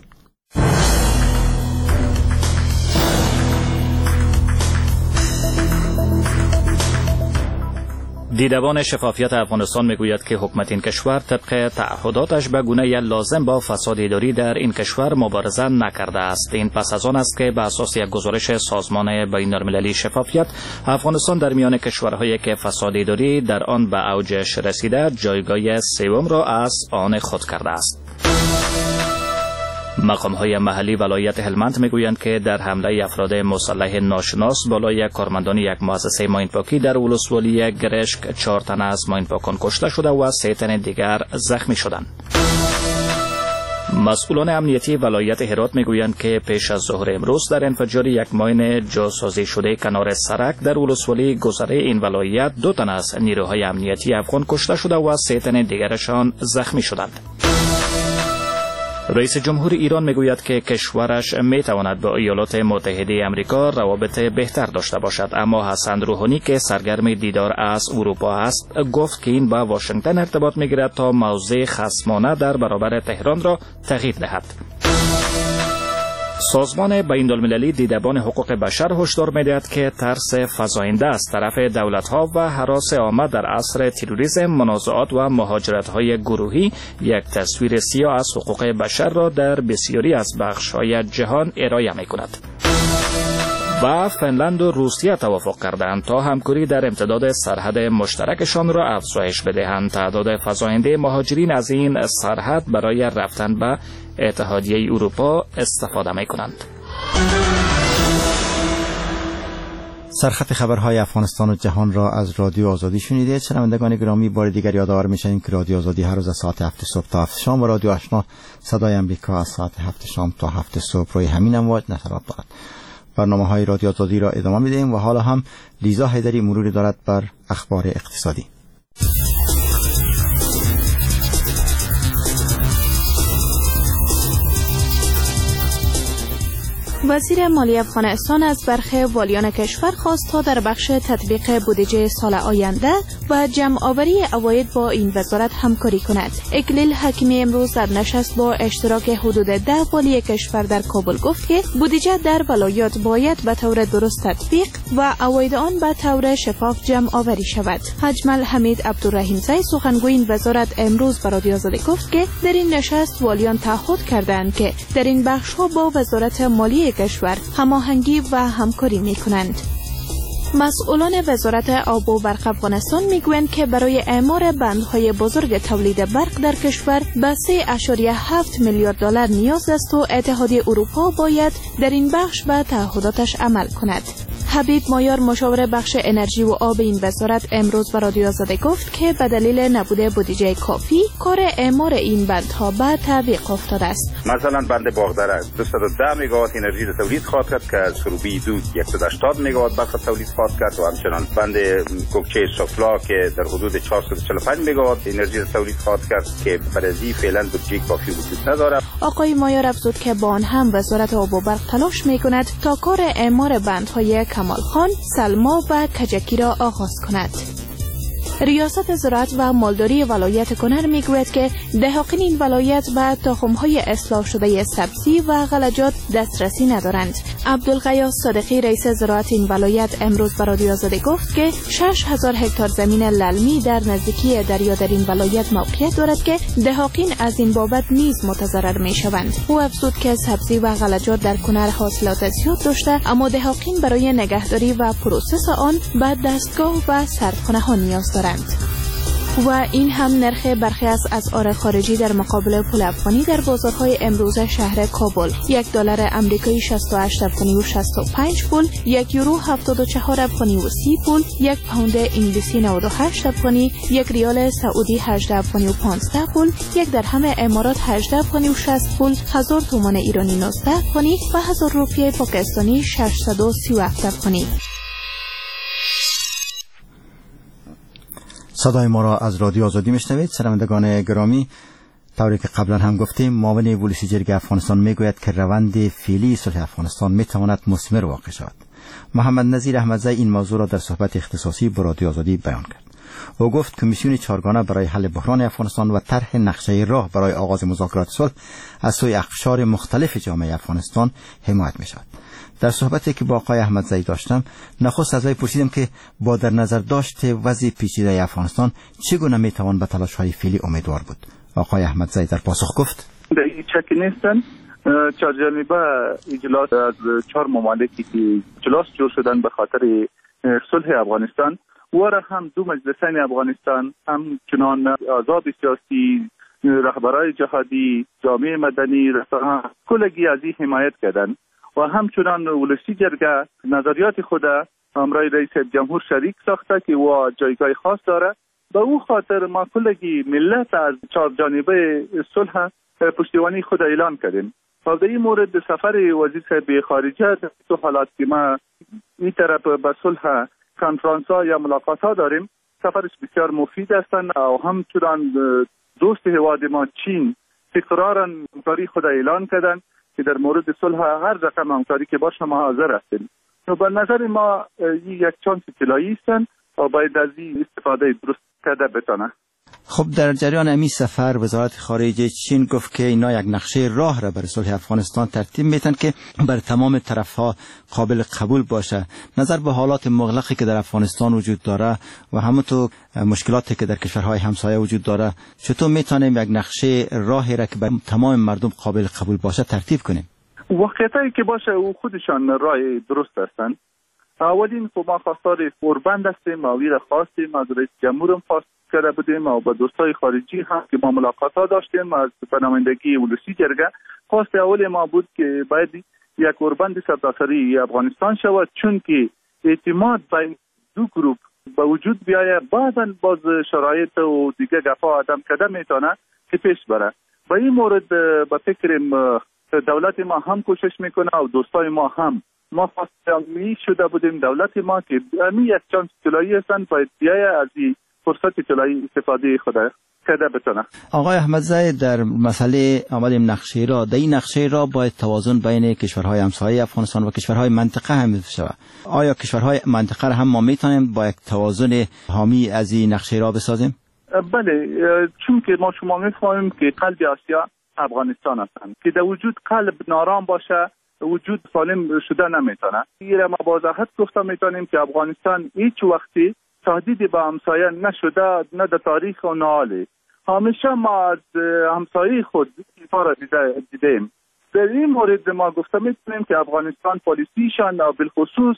دیدبان شفافیت افغانستان میگوید که حکومت این کشور طبق تعهداتش به گونه لازم با فساد اداری در این کشور مبارزه نکرده است. این پس از آن است که به اساس یک گزارش سازمان بین‌المللی شفافیت، افغانستان در میان کشورهایی که فساد اداری در آن به اوجش رسیده جایگاه سوم را از آن خود کرده است. مقام‌های محلی ولایت هلمند میگویند که در حمله افراد مسلح ناشناس بالای کارمندان یک مؤسسه ماینپاکی در ولسوالی گرشک 4 تن از ماینپاکان کشته شده و 3 تن دیگر زخمی شدند. مسئولان امنیتی ولایت هرات میگویند که پیش از ظهر امروز در انفجار یک ماین جاسازی شده کنار سرک در ولسوالی گذره این ولایت 2 تن از نیروهای امنیتی افغان کشته شده و 3 تن دیگرشان زخمی شدند. رئیس جمهور ایران میگوید که کشورش میتواند با ایالات متحده آمریکا روابط بهتر داشته باشد، اما حسن روحانی که سرگرم دیدار از اروپا است گفت که این با واشنگتن ارتباط میگیرد تا موضع خصمانه در برابر تهران را تغییر دهد. سازمان بین‌المللی دیدبان حقوق بشر هشدار می‌دهد که ترس فزاینده از طرف دولت‌ها و هراس عامه در عصر تروریسم، منازعات و مهاجرت‌های گروهی یک تصویر سیاه از حقوق بشر را در بسیاری از بخش‌های جهان ارائه می‌کند. و فنلند و روسیه توافق کردند تا همکاری در امتداد سرحد مشترکشان را افزایش بدهند. تعداد فزاینده مهاجرین از این سرحد برای رفتن به اتحادیه اروپا استفاده می‌کنند. سرخط خبرهای افغانستان و جهان را از رادیو آزادی شنیدید. شنوندگان گرامی، بار دیگر یادآور می‌شویم که رادیو آزادی هر روز از ساعت 7 صبح تا 7 شام و رادیو آشنا صدای امریکا از ساعت 7 شام تا 7 صبح روی همین امواج نشرات دارد. برنامه‌های رادیو آزادی را ادامه می‌دهیم و حالا هم لیزا حیدری مروری دارد بر اخبار اقتصادی. وزیر مالی افغانستان از برخی والیان کشور خواست تا در بخش تطبیق بودجه سال آینده و جمع‌آوری عواید با این وزارت همکاری کند. اکلیل حکیمی امروز در نشست با اشتراک حدود 10 والی کشور در کابل گفت که بودجه در ولایات باید به طور درست تطبیق و عواید آن به طور شفاف جمع‌آوری شود. اجمل حمید عبدالرحیمزی سخنگوی این وزارت امروز به رادیو آزادی گفت که در این نشست والیان تعهد کردند که در این بخش‌ها با وزارت مالی کشور هماهنگی و همکاری می‌کنند. مسئولان وزارت آب و برق افغانستان میگویند که برای اعمار بندهای بزرگ تولید برق در کشور به 3.7 میلیارد دلار نیاز است و اتحادیه اروپا باید در این بخش به تعهداتش عمل کند. حبیب مایار مشاور بخش انرژی و آب این وزارت امروز به رادیو آزادی گفت که به دلیل نبوده بودجه کافی کار اعمار این بندها به تعویق افتاده است. مثلا بند باغدره 210 مگاوات انرژی را تولید خواهد کرد که از سروبی دود 180 مگاوات برق تولید خواهد کرد و همچنان بند کوکچه سفلا که در حدود 445 مگاوات انرژی را تولید خواهد کرد که برای فعلا بودجه کافی وجود ندارد. آقای مایار افزود که با آن هم وزارت آب و برق تلاش می‌کند تا کار اعمار بندهای کمال خان، سلما و کجکی را آغاز کند. ریاست زراعت و مالداری ولایت کنر میگوید که دهقان این ولایت به تخم‌های اصلاح شده سبزی و غلجات دسترسی ندارند. عبدالغیاث صادقی رئیس زراعت این ولایت امروز به رادیو آزادی گفت که 6000 هکتار زمین للمی در نزدیکی دریا در این ولایت موقعیت دارد که دهقان از این بابت نیز متضرر میشوند. او افزود که سبزی و غلجات در کنر حاصلات زیاد داشته، اما دهقان برای نگهداری و پروسس آن به دستگاه و سردخانه‌ها نیاز دارند. و این هم نرخ برخی از اسعار خارجی در مقابل پول افغانی در بازارهای امروز شهر کابل: $1 آمریکایی 68 افغانی و 65 پول، €1 74 افغانی و 30 پول، یک پوند انگلیسی 98 افغانی، یک ریال سعودی 18 افغانی و 15 پول، یک درهم امارات 18 افغانی و 60 پول، 1000 تومان ایرانی 19 افغانی و 1000 روپیه پاکستانی 637 افغانی. صدای ما را از رادیو آزادی میشنوید. شنوندگان گرامی، طوری که قبلا هم گفتیم، معاون ولسی جرگه افغانستان میگوید که روند فعلی صلح افغانستان میتواند مثمر واقع شود. محمد نظیر احمدزی این موضوع را در صحبت اختصاصی با رادیو آزادی بیان کرد. او گفت کمیسیون چهارگانه برای حل بحران افغانستان و طرح نقشه راه برای آغاز مذاکرات صلح از سوی اقشار مختلف جامعه افغانستان حمایت می‌شود. در صحبتی که با آقای احمدزی داشتم، نخست از وی پرسیدم که با در نظر داشت وضع پیچیده افغانستان چگونه میتوان به تلاش‌های فعلی امیدوار بود. آقای احمدزی در پاسخ گفت: در این شک نیستن چهار جانبه اجلاس از 4 ممالکی که اجلاس جور شدن به خاطر صلح افغانستان و هم 2 مجلسین افغانستان، هم چنان احزاب سیاسی، رهبرای جهادی، جامعه مدنی، رسانه کلگی از این حمایت کردند و همچنان ولسی جرگه نظریات خود همراه رئیس جمهور شریک ساخته که و جایگاه خاص داره. به او خاطر ما کلگی ملت از 4 جانبه صلح پشتیبانی خود اعلان کردیم. و در این مورد سفر وزیر صاحب خارجه تو حالات که ما این طرف به صلح کنفرانس ها یا ملاقات ها داریم، سفرش بسیار مفید هستند و همچنان دوست هواد ما چین تکراراً همکاری خود اعلان کردن که در مورد صلح هر رقم همکاری که باشه ما حاضر هستیم. و به نظر ما یک چانس طلایی هستند و باید از این استفاده درست کرده بتونه. خب در جریان امی سفر وزارت خارجه چین گفت که اینا یک نقشه راه را برای صلح افغانستان ترتیب میتن که بر تمام طرفها قابل قبول باشه. نظر به حالات مغلقی که در افغانستان وجود داره و همونطور مشکلاتی که در کشورهای همسایه وجود داره، چطور میتونیم یک نقشه راهی را که بر تمام مردم قابل قبول باشه ترتیب کنیم؟ واقعیتی که باشه او خودشان راه درست هستند. اولین ما خواستار قربند هستیم و ویر خواستیم از رئیس جمهور هم خواست کرده بودیم و با دوستای خارجی هم که ما ملاقات ها داشتیم از نمایندگی ولسی جرگه. خواست اول ما بود که باید یک قربند سرتاسری افغانستان شود، چون که اعتماد بین 2 گروپ به وجود بیایه، بعداً باز شرایط و دیگه گفا آدم کده میتونه که پیش بره. با این مورد به فکر دولت ما هم کوشش میکنه و دوستای ما هم. ما خواستمی شده بودیم دولت ما که امی یک چانس طلایی هستن باید بیایه از این فرصت طلایی استفاده خود کرده بتونه. آقای احمدزی در مسئله آمدیم نقشه را، در این نقشه را باید توازن بین کشورهای همسایه افغانستان و کشورهای منطقه هم شود. آیا کشورهای منطقه را هم ما میتونیم با یک توازن حامی از این نقشه را بسازیم؟ بله، چون که ما شما میفهمیم که قلب آسیا افغانستان هستند که در وجود قلب نارام باشه وجود سالم شده نمیتونه. این ما با وضاحت گفته میتونیم که افغانستان هیچ وقتی تهدید به همسایه نشده، نه در تاریخ و نه حالی. همیشه ما از همسایه خود ایفا دیدیم. در این مورد ما گفته میتونیم که افغانستان پالیسیشان و بالخصوص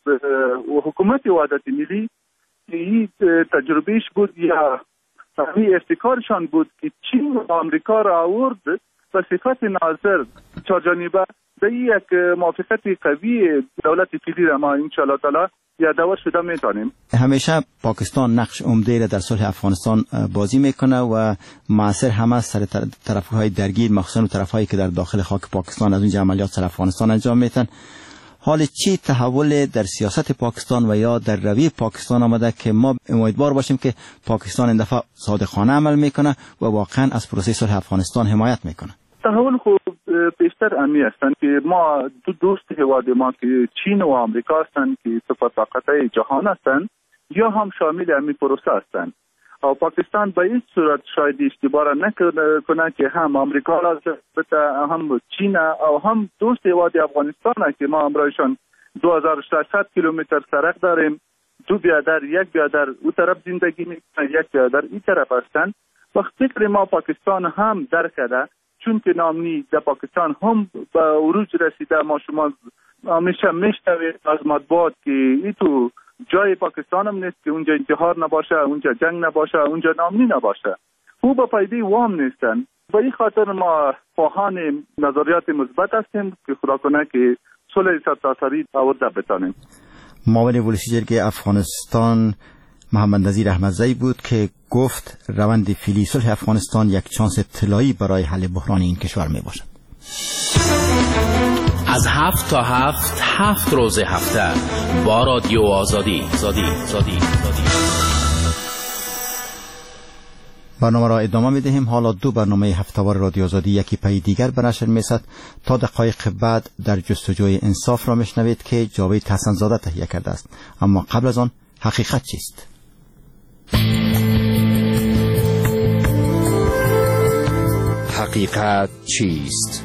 حکومت وحدت ملی این تجربهش بود یا این افتکارشان بود که چین و آمریکا را آورد به صفت ناظر 4 جانبه به یک موافقت قوی دولت فعلی را ما انشاءالله تعالی یادآور شده میتونیم. همیشه پاکستان نقش عمده را در صلح افغانستان بازی میکنه و مؤثر هم است سر طرفهای درگیر، مخصوصا طرفهایی که در داخل خاک پاکستان از اون عملیات سر افغانستان انجام میتن. حال چی تحول در سیاست پاکستان و یا در رویه پاکستان آمده که ما امیدوار باشیم که پاکستان این دفعه صادقانه عمل میکنه و واقعا از پروسه صلح افغانستان حمایت میکنه؟ تحول خوب بیشتر امی هستند که ما 2 دوست هواد ما که چین و آمریکا هستند که سپر طاقت‌های جهان هستند یا هم شامل امی پروسه هستند و پاکستان به این صورت شاید اشتباه نکنه که هم آمریکا را هم چین و هم دوست هواد افغانستان که ما همراهشان 2600 کیلومتر سرک داریم، 2 بیادر، 1 بیادر او طرف زندگی میکنه، 1 بیادر این طرف هستند. وقت فکر ما پاکستان هم درک کرده، چون که نامنی در پاکستان هم به عروج رسیده. ما شما همیشه میشنوید از مطبوعات که این تو جای پاکستان هم نیست که اونجا انتحار نباشه، اونجا جنگ نباشه، اونجا نامنی نباشه. او به فایده وام نیستن. به این خاطر ما خواهان نظریات مثبت هستیم که خدا کنه که صلح سرتاسری آورده بتانیم. معاون ولسی جرگه افغانستان محمد نظیر احمدزی بود که گفت روند فعلی صلح افغانستان یک چانس طلایی برای حل بحران این کشور می باشد. از 7 تا 7 روز هفته با رادیو آزادی. برنامه را ادامه می دهیم. حالا دو برنامه هفته‌وار رادیو آزادی یکی پی دیگر به نشر می رسد. تا دقایق بعد در جستجوی انصاف را میشنوید که جاوید حسن زاده تهیه کرده است. اما قبل از آن حقیقت چیست؟ حقیقت چیست؟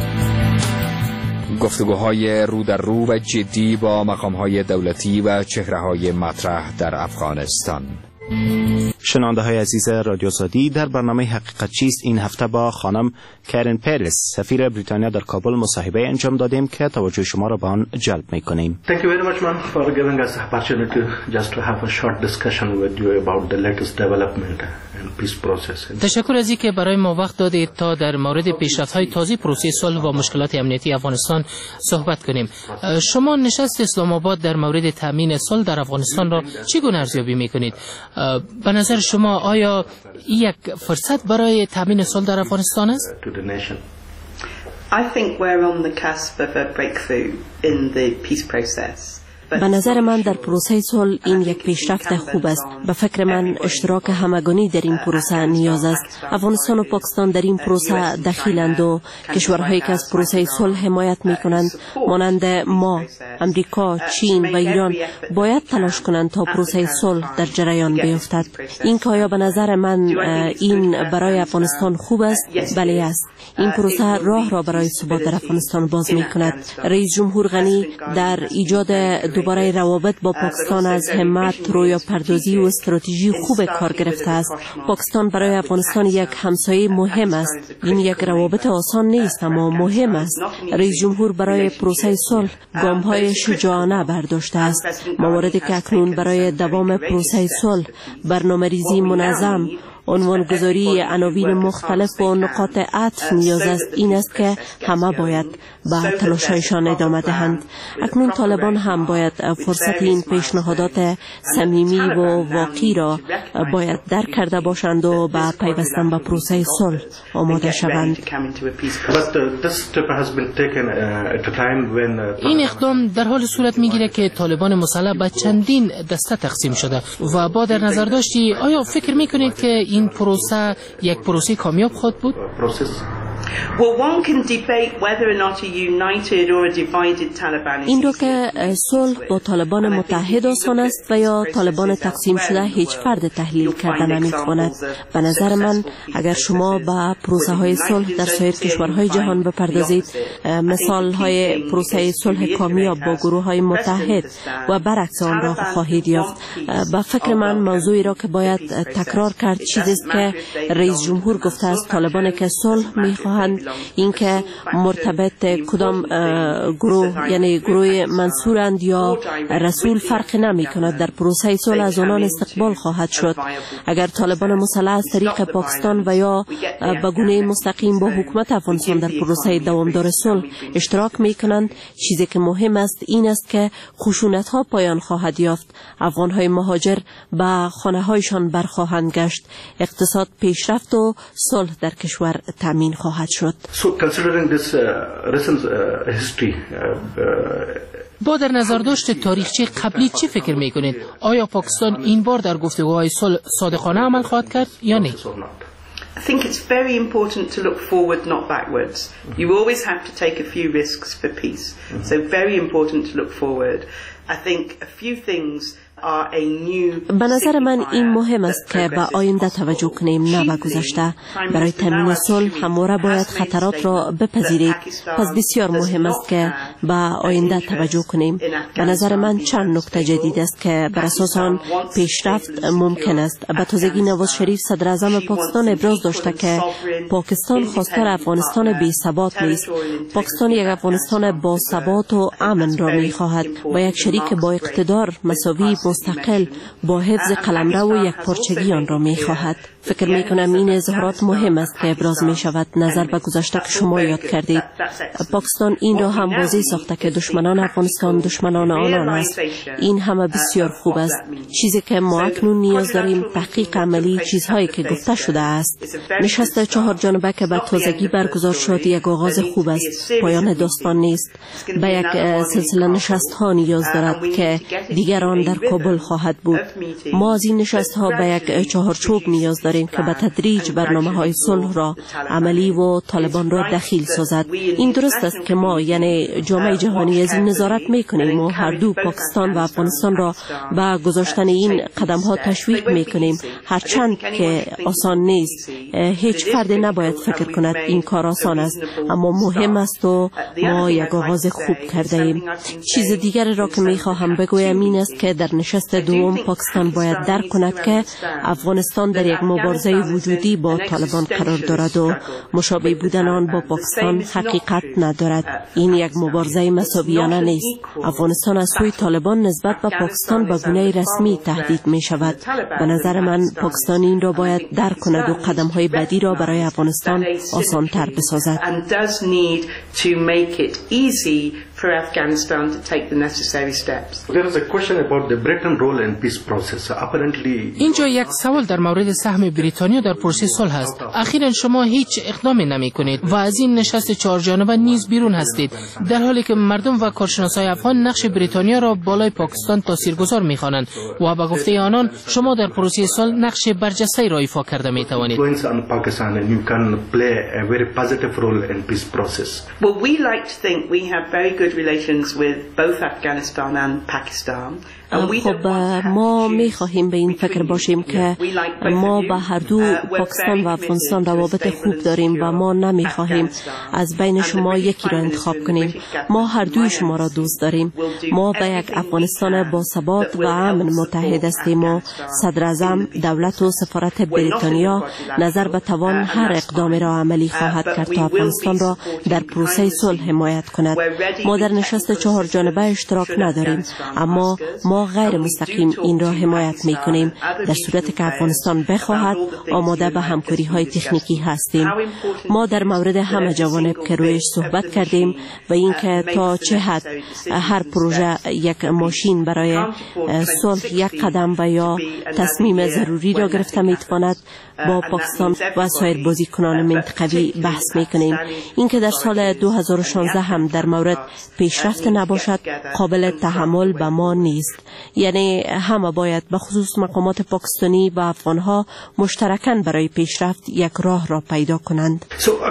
گفتگوهای رو در رو و جدی با مقامهای دولتی و چهره‌های مطرح در افغانستان. شنونده های عزیز رادیو آزادی، در برنامه حقیقت چیست این هفته با خانم کرن پرلس سفیر بریتانیا در کابل مصاحبه انجام دادیم که توجه شما را به آن جلب می‌کنیم. Thank you very much ma'am for giving us the opportunity just to have a short discussion with you about the latest development and peace process. تشکر از اینکه برای ما وقت دادید تا در مورد پیشرفت‌های تازه پروسه صلح و مشکلات امنیتی افغانستان صحبت کنیم. شما نشست اسلام آباد در مورد تامین صلح در افغانستان را چگونه ارزیابی می‌کنید؟ به نظر شما آیا یک فرصت برای تامین صلح در افغانستان است؟ I think we're on the cusp of a breakthrough in the peace process. به نظر من در پروسه صلح این یک پیشرفت خوب است. به فکر من اشتراک همگانی در این پروسه نیاز است. افغانستان و پاکستان در این پروسه دخیلند و کشورهایی که از پروسه صلح حمایت می‌کنند مانند ما، امریکا، چین و ایران باید تلاش کنند تا پروسه صلح در جریان بیفتد. این که آیا به نظر من این برای افغانستان خوب است؟ بله است. این پروسه راه را برای ثبات در افغانستان باز می‌کند. رئیس جمهور غنی در ایجاد دوباره روابط با پاکستان از همت، رویا پردازی و استراتژی خوب کار گرفته است. پاکستان برای افغانستان یک همسایه مهم است. این یک روابط آسان نیست اما مهم است. رئیس جمهور برای پروسه صلح گام‌های شجاعانه برداشته است. مواردی که اکنون برای دوام پروسه صلح برنامه‌ریزی منظم، عنوانگذاری عناوین مختلف و نقاط عطف نیاز است. این است که همه باید به تلاش‌هایشان ادامه دهند. اکنون طالبان هم باید فرصت این پیشنهادات صمیمی و واقعی را باید درک کرده باشند و به پیوستن به پروسه صلح آماده شوند. این اقدام در حال صورت میگیره که طالبان مسلح به چندین دسته تقسیم شده و با در نظر داشتی آیا فکر میکنید که این پروسه یک پروسه کامیاب خواهد بود؟ این رو که صلح با طالبان متحد آسان است و یا طالبان تقسیم شده هیچ فرد تحلیل کردن نمی‌تواند. به نظر من اگر شما به پروسه های صلح در سایر کشورهای جهان بپردازید، مثال های پروسه صلح کامیاب با گروه های متحد و برعکس آن را خواهید یافت. به فکر من موضوعی را که باید تکرار کرد چیزی است که رئیس جمهور گفته است. طالبان که صلح می‌خواهند اینکه مرتبط کدام گروه یعنی گروه منصورند یا رسول فرق نمی کند، در پروسه صلح از آنان استقبال خواهد شد. اگر طالبان مسلح از طریق پاکستان و یا به گونه مستقیم با حکومت افغانستان در پروسه دوامدار صلح اشتراک می کنند، چیزی که مهم است این است که خشونت ها پایان خواهد یافت. افغان های مهاجر به خانه هایشان برخواهند گشت. اقتصاد پیشرفت و صلح در کشور تامین خواهد شد. با در نظر داشت تاریخچه قبلی چه فکر میکنید؟ آیا پاکستان این بار در گفتگوهای صلح صادقانه عمل خواهد کرد یا نه؟ I think it's very important to look forward, not backwards. You always have to take a few risks for peace. So very important to look forward. I think a few things به نظر من این مهم است که به آینده توجه کنیم نه به گذشته. برای تامین صلح همواره باید خطرات را بپذیرید. پس بسیار مهم است که به آینده توجه کنیم. به نظر من چند نکته جدید است که بر اساس آن پیشرفت ممکن است. به تازگی نواز شریف صدر اعظم پاکستان ابراز داشته که پاکستان خواستار افغانستان بی ثبات نیست. پاکستان یک افغانستان با ثبات و امن را می خواهد و یک شریک با اقتدار مساوی مستقل با حفظ قلمرو و یک پارچگی آن را می خواهد. فکر می کنم این اظهارات مهم است که ابراز می شود. نظر به گذشته که شما یاد کردید، پاکستان این را هم واضح ساخته که دشمنان افغانستان دشمنان آنان است. این همه بسیار خوب است. چیزی که ما اکنون نیاز داریم تحقیق عملی چیزهایی که گفته شده است. نشست 4 جانبه که به تازگی برگزار شد یک آغاز خوب است. پایان داستان نیست. به یک سلسله نشست ها نیاز دارد که دیگران در کابل کابل خواهد بود. ما از این نشست ها به یک چهارچوب نیاز داریم که به تدریج برنامه های صلح را عملی و طالبان را دخیل سازد. این درست است که ما یعنی جامعه جهانی از این نظارت میکنیم و هر دو پاکستان و افغانستان را به گذاشتن این قدم ها تشویق میکنیم، هرچند که آسان نیست. هیچ فرد نباید فکر کند این کار آسان است، اما مهم است و ما یک آغاز خوب کرده ایم. چیز دیگر را که میخواهم بگویم این است که در نشست دوم پاکستان باید درک کند که افغانستان در یک مبارزه وجودی با طالبان قرار دارد و مشابه بودن آن با پاکستان حقیقت ندارد. این یک مبارزه مساویانه نیست. افغانستان از سوی طالبان نسبت به پاکستان به گونه رسمی تهدید می شود. به نظر من پاکستان این را باید درک کند و قدم های بعدی را برای افغانستان آسان تر بسازد. for Afghanistan to take the necessary steps. There is a question about the Britain role in peace process. Apparently اینجا یک سوال در مورد سهم بریتانیا در پروسه صلح است. اخیراً شما هیچ اقدامی نمی کنید و از این نشست چهار جانبه نیز بیرون هستید، در حالی که مردم و کارشناسای افغان نقش بریتانیا را بالای پاکستان تاثیرگذار می خوانند و به گفته آنان شما در پروسه صلح نقش برجسته را ایفا کرده می توانید. Well, we like to think we have very good relations with both Afghanistan and Pakistan. خب ما می خواهیم به این فکر باشیم که ما با هر دو پاکستان و افغانستان روابط خوب داریم و ما نمی خواهیم از بین شما یکی را انتخاب کنیم. ما هر دوی شما را دوست داریم. ما به یک افغانستان با ثبات و امن متحد هستیم و صدر اعظم دولت و سفارت بریتانیا نظر به توان هر اقدامی را عملی خواهد کرد تا افغانستان را در پروسه صلح حمایت کند. ما در نشست چهار جانبه اشتراک نداریم، اما ما غیر مستقیم این را حمایت می کنیم. در صورت که افغانستان بخواهد آماده به همکاری های تکنیکی هستیم. ما در مورد همه جوانب که رویش صحبت کردیم و اینکه تا چه حد هر پروژه یک ماشین برای صلح یک قدم و یا تصمیم ضروری را گرفته می تواند با پاکستان و سایر بازیکنان منطقوی بحث می کنیم. اینکه در سال 2016 هم در مورد پیشرفت نباشد قابل تحمل به ما نیست. یعنی همه باید به خصوص مقامات پاکستانی و افغانها مشترکاً برای پیشرفت یک راه را پیدا کنند.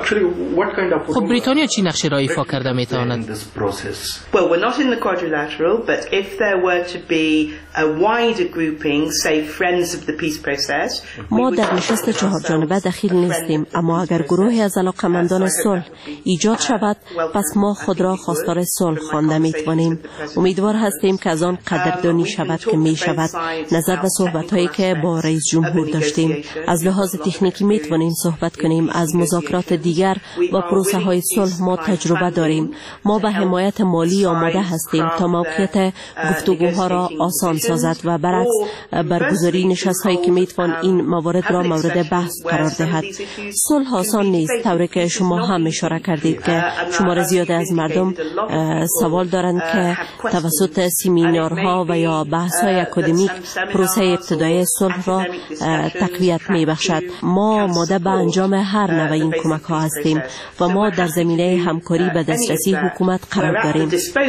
خب بریتانیا چی نقشی را ایفا کرده می تواند؟ Well, we're not in the quadrilateral, but if there were to be a wider grouping, say friends of the peace process, ما در نشست چهار جانبه دخیل نیستیم، اما اگر گروهی از علاقه‌مندان صلح ایجاد شود پس ما خود را خواستار صلح خوانده می توانیم. امیدوار هستیم که از آن قدردانی شود که می شود. نظر به صحبت‌هایی که با رئیس جمهور داشتیم، از لحاظ تکنیکی می توانیم صحبت کنیم. از مذاکرات دیگر و پروسه های صلح ما تجربه داریم. ما به حمایت مالی آماده هستیم تا موقعیت گفتگوها را آسان سازد و برعکس برگزاری نشست‌هایی که می توان این موارد را مورد بحث قرار دهد. صلح آسان نیست، طوری که شما هم اشاره کردید که شمار زیادی از مردم سوال دارند که توسط سمینارها و یا بحث‌های اکادمیک پروسه ابتدایی صلح را تقویت می‌بخشد. ما آماده به انجام هر نوع این کمک‌ها هستیم و ما در زمینه همکاری به دسترسی حکومت قرار داریم.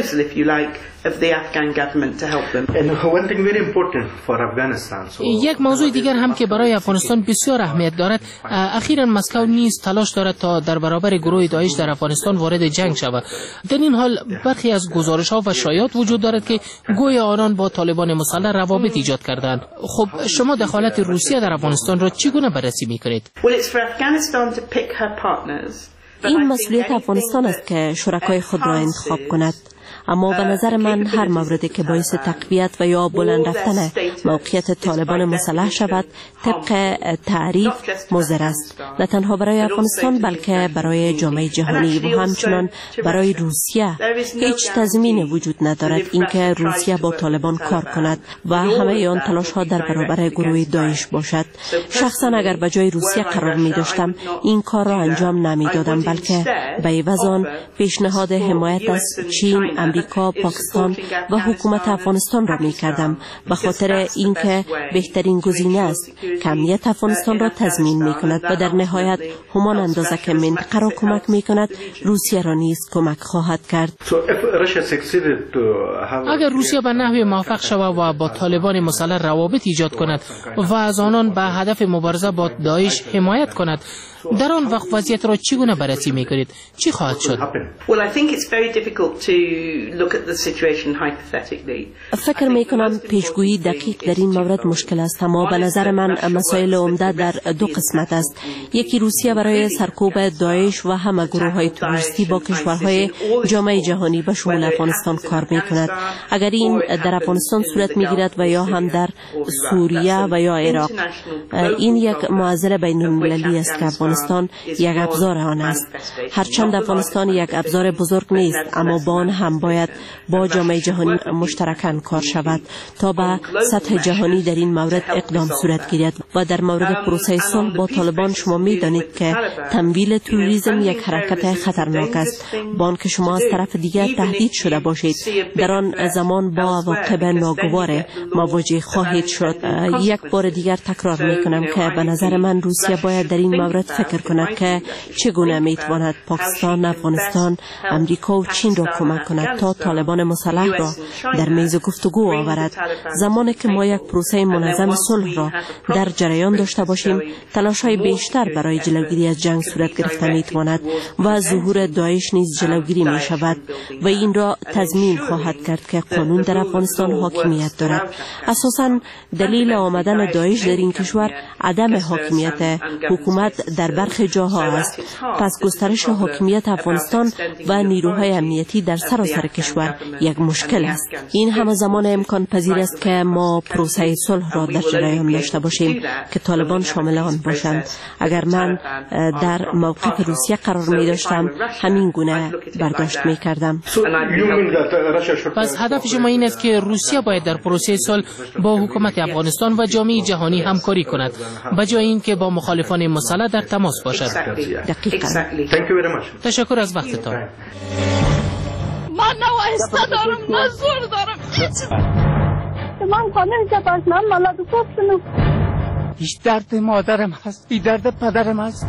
یک موضوع دیگر هم که برای افغانستان بسیار اهمیت دارد، اخیراً مسکو نیز تلاش دارد تا در برابر گروه داعش در افغانستان وارد جنگ شود. در این حال برخی از گزارش‌ها و شایعات وجود دارد که گویا آنان با طالبان مسلح روابط ایجاد کردند. خب شما دخالت روسیه در افغانستان را چگونه بررسی می‌کنید؟ این مسئولیت افغانستان است که شرکای خود را انتخاب کند. اما به نظر من هر موردی که باعث تقویت و یا بلند رفتن موقعیت طالبان مسلح شود طبق تعریف مضر است، نه تنها برای افغانستان بلکه برای جامعه جهانی و همچنان برای روسیه. هیچ تضمین وجود ندارد اینکه روسیه با طالبان کار کند و همه آن تلاش ها در برابر گروه داعش باشد. شخصا اگر به جای روسیه قرار می داشتم این کار را انجام نمی دادم، بلکه به عوض آن پیشنهاد حمایت از چین، امریکا، پاکستان و حکومت افغانستان را می کردم، به خاطر اینکه بهترین گزینه است که امنیت افغانستان را تضمین می کند و در نهایت همان اندازه که منطقه را کمک می کند روسیه را نیز کمک خواهد کرد. اگر روسیه به نحو موفق شود و با طالبان مسلح روابط ایجاد کند و از آنان به هدف مبارزه با داعش حمایت کند، در آن وقت وضعیت را چگونه بررسی می‌کنید؟ چی خواهد شد؟ فکر می‌کنم پیشگویی دقیق در این مورد مشکل است، اما به نظر من مسائل عمده در دو قسمت است. یکی روسیه برای سرکوب داعش و همه گروه‌های تروریستی با کشورهای جامعه جهانی به شمول افغانستان کار می‌کند. اگر این در افغانستان صورت می‌گیرد و یا هم در سوریه و یا عراق، این یک معضل بین‌المللی است که افغانستان یک ابزار آن است. هرچند افغانستان یک ابزار بزرگ نیست، اما با آن هم باید با جامعه جهانی مشترکاً کار شود تا به سطح جهانی در این مورد اقدام صورت گیرد. و در مورد پروسه صلح با طالبان شما می دانید که تمویل تروریسم یک حرکت خطرناک است. با آنکه شما از طرف دیگر تهدید شده باشید، در آن زمان با عواقب ناگوار مواجه خواهید شد. یک بار دیگر تکرار می کنم که به نظر من روسیه باید در این مورد فکر کند که چگونه میتواند پاکستان، افغانستان، امریکا و چین را کمک کند تا طالبان مسلح را در میز گفتگو آورد. زمانی که ما یک پروسه منظم صلح را در جریان داشته باشیم، تلاش‌های بیشتر برای جلوگیری از جنگ صورت گرفته میتواند و ظهور داعش نیز جلوگیری می شود و این را تضمین خواهد کرد که قانون در افغانستان حاکمیت دارد. اساساً دلیل آمدن داعش در این کشور عدم حاکمیت حکومت در برخی جاها است. پس گسترش حاکمیت افغانستان و نیروهای امنیتی در سراسر کشور یک مشکل است. این همه زمان امکان پذیر است که ما پروسه صلح را در جریان داشته باشیم که طالبان شامل آن باشند. اگر من در موقف روسیه قرار می داشتم، همین گونه برداشت می کردم. پس هدف شما این است که روسیه باید در پروسه صلح با حکومت افغانستان و جامعه جهانی همکاری کند، به جای اینکه با مخالفان مسلح در تماس باشد. دقیقاً. تشکر از وقتتان. من نوایسته دارم، من زور دارم. من خانه جباز من ملاد گفتنم. هیچ درد مادرم هست، بی درد پدرم هست.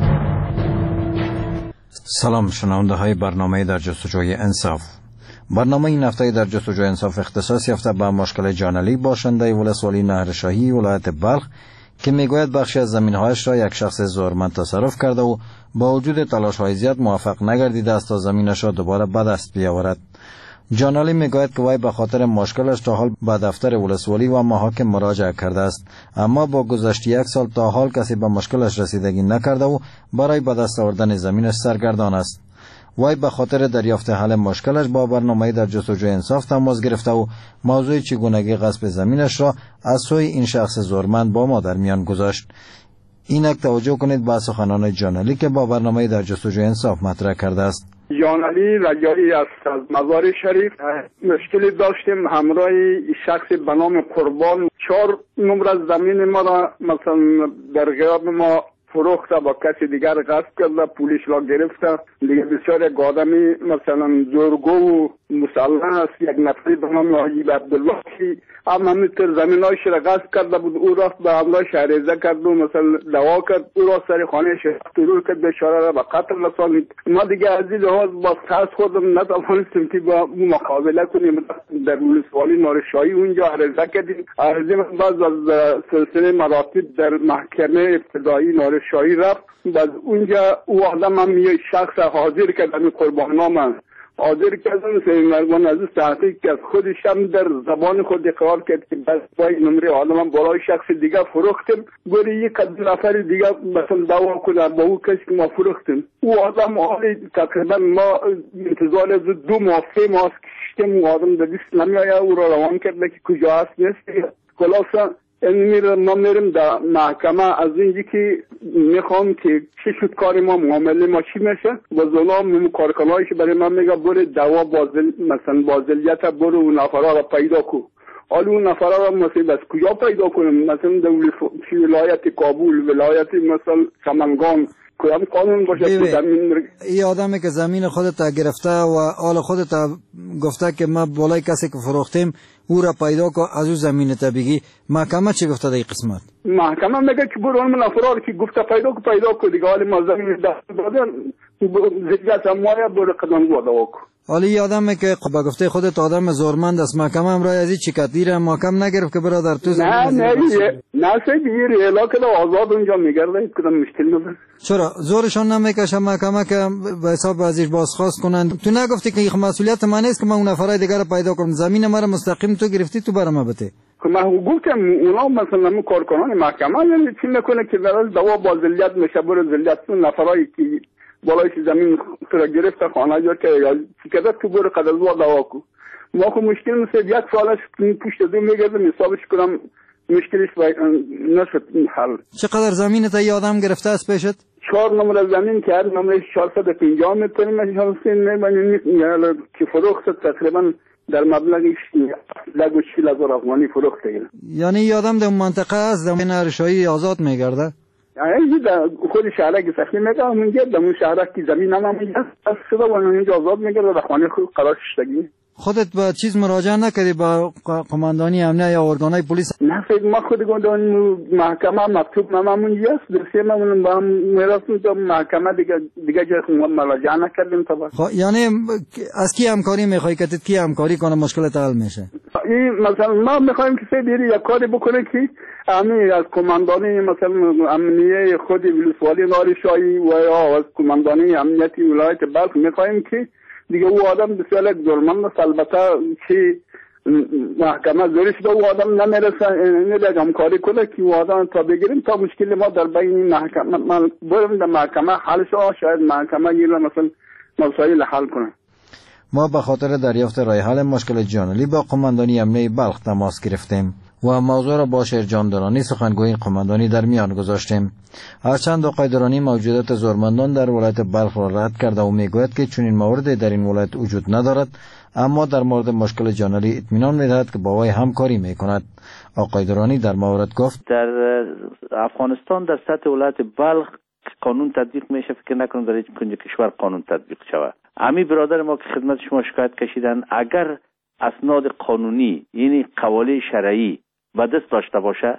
سلام شنونده های برنامه در جستجوی انصاف. برنامه این هفته در جستجوی انصاف اختصاص یافته به مشکل جانلی باشنده ولسوالی نهرشاهی ولایت بلخ که میگوید بخشی از زمینهایش را یک شخص زورمند تصرف کرده و با وجود تلاش‌های زیاد موفق نگردیده است تا زمینش را دوباره به دست بیاورد. جانالی میگوید که وی به خاطر مشکلش تا حال به دفتر ولسوالی و محاکم مراجعه کرده است، اما با گذشت یک سال تا حال کسی به مشکلش رسیدگی نکرده و برای به دست آوردن زمینش سرگردان است. وی به خاطر دریافت حل مشکلش با برنامه در جستجوی انصاف تماس گرفته و موضوع چگونگی غصب زمینش را از سوی این شخص زورمند با ما در میان گذاشت. اینک توجه کنید به سخنان جانالی که با برنامه در جستجوی انصاف مطرح کرده است. جانالی رجایی است از مزار شریف. مشکلی داشتیم همراه شخص به نام قربان 4 نمره از زمین ما را مثلا در غیاب ما فروخته، با کسی دیگر غصب کرده، پولیس را گرفته. دیگه بسیار یک آدمی مثلا زورگو و مسلح است، یک نفری به نام حاجی عبدالله که هم همینطور زمینایش را غصب کرده بود. او رفت به همراهش عریضه کرد و مثلا دعوا کرد، او را سر خانهش ترور کرد، بیچاره را به قتل رسانید. ما دیگه از این لحاظ با ترس خودم نتوانستیم که با مقابله کنیم. در ولسوالی نهرشاهی اونجا عریضه کردیم. عریضه بعد از سلسله مراتب در محکمه ابتدایی نهرشاهی رفت. بعد اونجا او آدم هم یه شخص حاضر کرد، همین قرباننامه حاضر کردن. سیمرگان عزیز تحقیق کرد، خودش هم در زبان خود اقرار کرد که بس با این نمره آدم هم برای شخص دیگه فروختیم، گوری یک نفر دیگه مثلا دعوا کنه با او کسی که ما فروختیم. او آدم حالی تقریبا ما انتظار از 2 ماه 3 ماه کشتیم، او آدم در دست نمیایه، او را روان کرده که کجا هست نیست. خلاصه ما میریم در محکمه از اینجی که میخوام که چی شد کار ما، معامله ما چی میشه. با ظلام کارکنایش برای من میگه برو دوا مثلا بازلیت برو اون نفرها را پیدا کو. حالا اون نفرها را مثلا بس کجا پیدا کنیم؟ مثلا در ولایت کابل، ولایت مثلا سمنگان، کدام قانون باشه که زمین این آدمی که زمین خودت گرفته و آل خودت گفته که ما بالای کسی که فروختیم او را پیدا کن از او زمین تا بگی، محکمه چی گفته در این قسمت؟ محکمه میگه که برو اون افراد که گفته پیدا کن دیگه، حالی ما زمین دست دادن زیادت اموایه برو قدم وادا کن. حالی این آدمی که با گفته خودت آدم زورمند است، محکمه هم رای از این چیکتیر محکم نگرفت که برادر تو زمین نه سیدی ریلا که آزاد اونجا میگرده کدام مشکل نداره. چرا زورشان نمیکشه محکمه که به حساب ازش بازخواست کنند؟ تو نگفتی که این مسئولیت من نیست که من اون نفرای دیگر رو پیدا کنم؟ زمین ما رو مستقیم تو گرفتی، تو برام بده. که من گفتم اونا مثلا کارکنان محکمه یعنی چی میکنه که در دوا با ذلیت میشه، برو ذلیت نفرایی که بالای زمین را گرفته خانه جا که یا چیکده تو برو قدرزوا دوا کو. ما خو مشکل مثل یک سالش پشت دو میگردم حسابش کنم مشکلش نشد حل. چقدر زمین تا یه آدم گرفته است پیشت؟ 4 نمره زمین که هر نمره 450 متر میشه که فروخت تقریبا در مبلغ 40,000 افغانی فروخته. یعنی یه آدم در منطقه از زمین ارشایی آزاد میگرده؟ یعنی خود شهرک سخی میگه اونجا در اون شهرک که زمین هم از شده و اونجا آزاد میگرده و خانه خود قرار شدگی. خودت با چیز مراجعه نکردی با قماندانی امنیه یا ارگانهای پلیس؟ نه فکر ما خود گفتم محکمه مکتوب نمامون است درسته ما با میراثون تو محکمه دیگه جای خود مراجعه نکردیم تا یعنی از کی همکاری میخوای که کی همکاری کنه مشکلت حل میشه؟ این مثلا ما میخوایم که سیدی یک کاری بکنه که همین از قماندانی مثلا امنیه خود ولسوالی نارشایی و یا از قماندانی امنیتی ولایت بلخ میخوایم که دیگه او آدم بسیار یک ظلمند است، البته که محکمه زورش به او آدم نمیرسه نمیده همکاری کنه که او آدم تا بگیریم تا مشکل ما در بین محکمه من برم در محکمه حل شد، شاید محکمه گیره مثلا مسائل حل کنه. ما به خاطر دریافت رای حل مشکل جانلی با قماندانی امنیه بلخ تماس گرفتیم و موضوع را با شهرجاندارانی سخنگوی قماندانی در میان گذاشتیم. هرچند آقای درانی موجودیت زورمندان در ولایت بلخ را رد کرده و میگوید که چنین موردی در این ولایت وجود ندارد، اما در مورد مشکل جانلی اطمینان میدهد که با وی همکاری میکند. آقای درانی در مورد گفت در افغانستان در سطح ولایت بلخ قانون تطبیق میشه، فکر نکنم در هیچ کنج کشور قانون تطبیق شود. امی برادر ما که خدمت شما شکایت کشیدن، اگر اسناد قانونی یعنی قواله شرعی به دست داشته باشه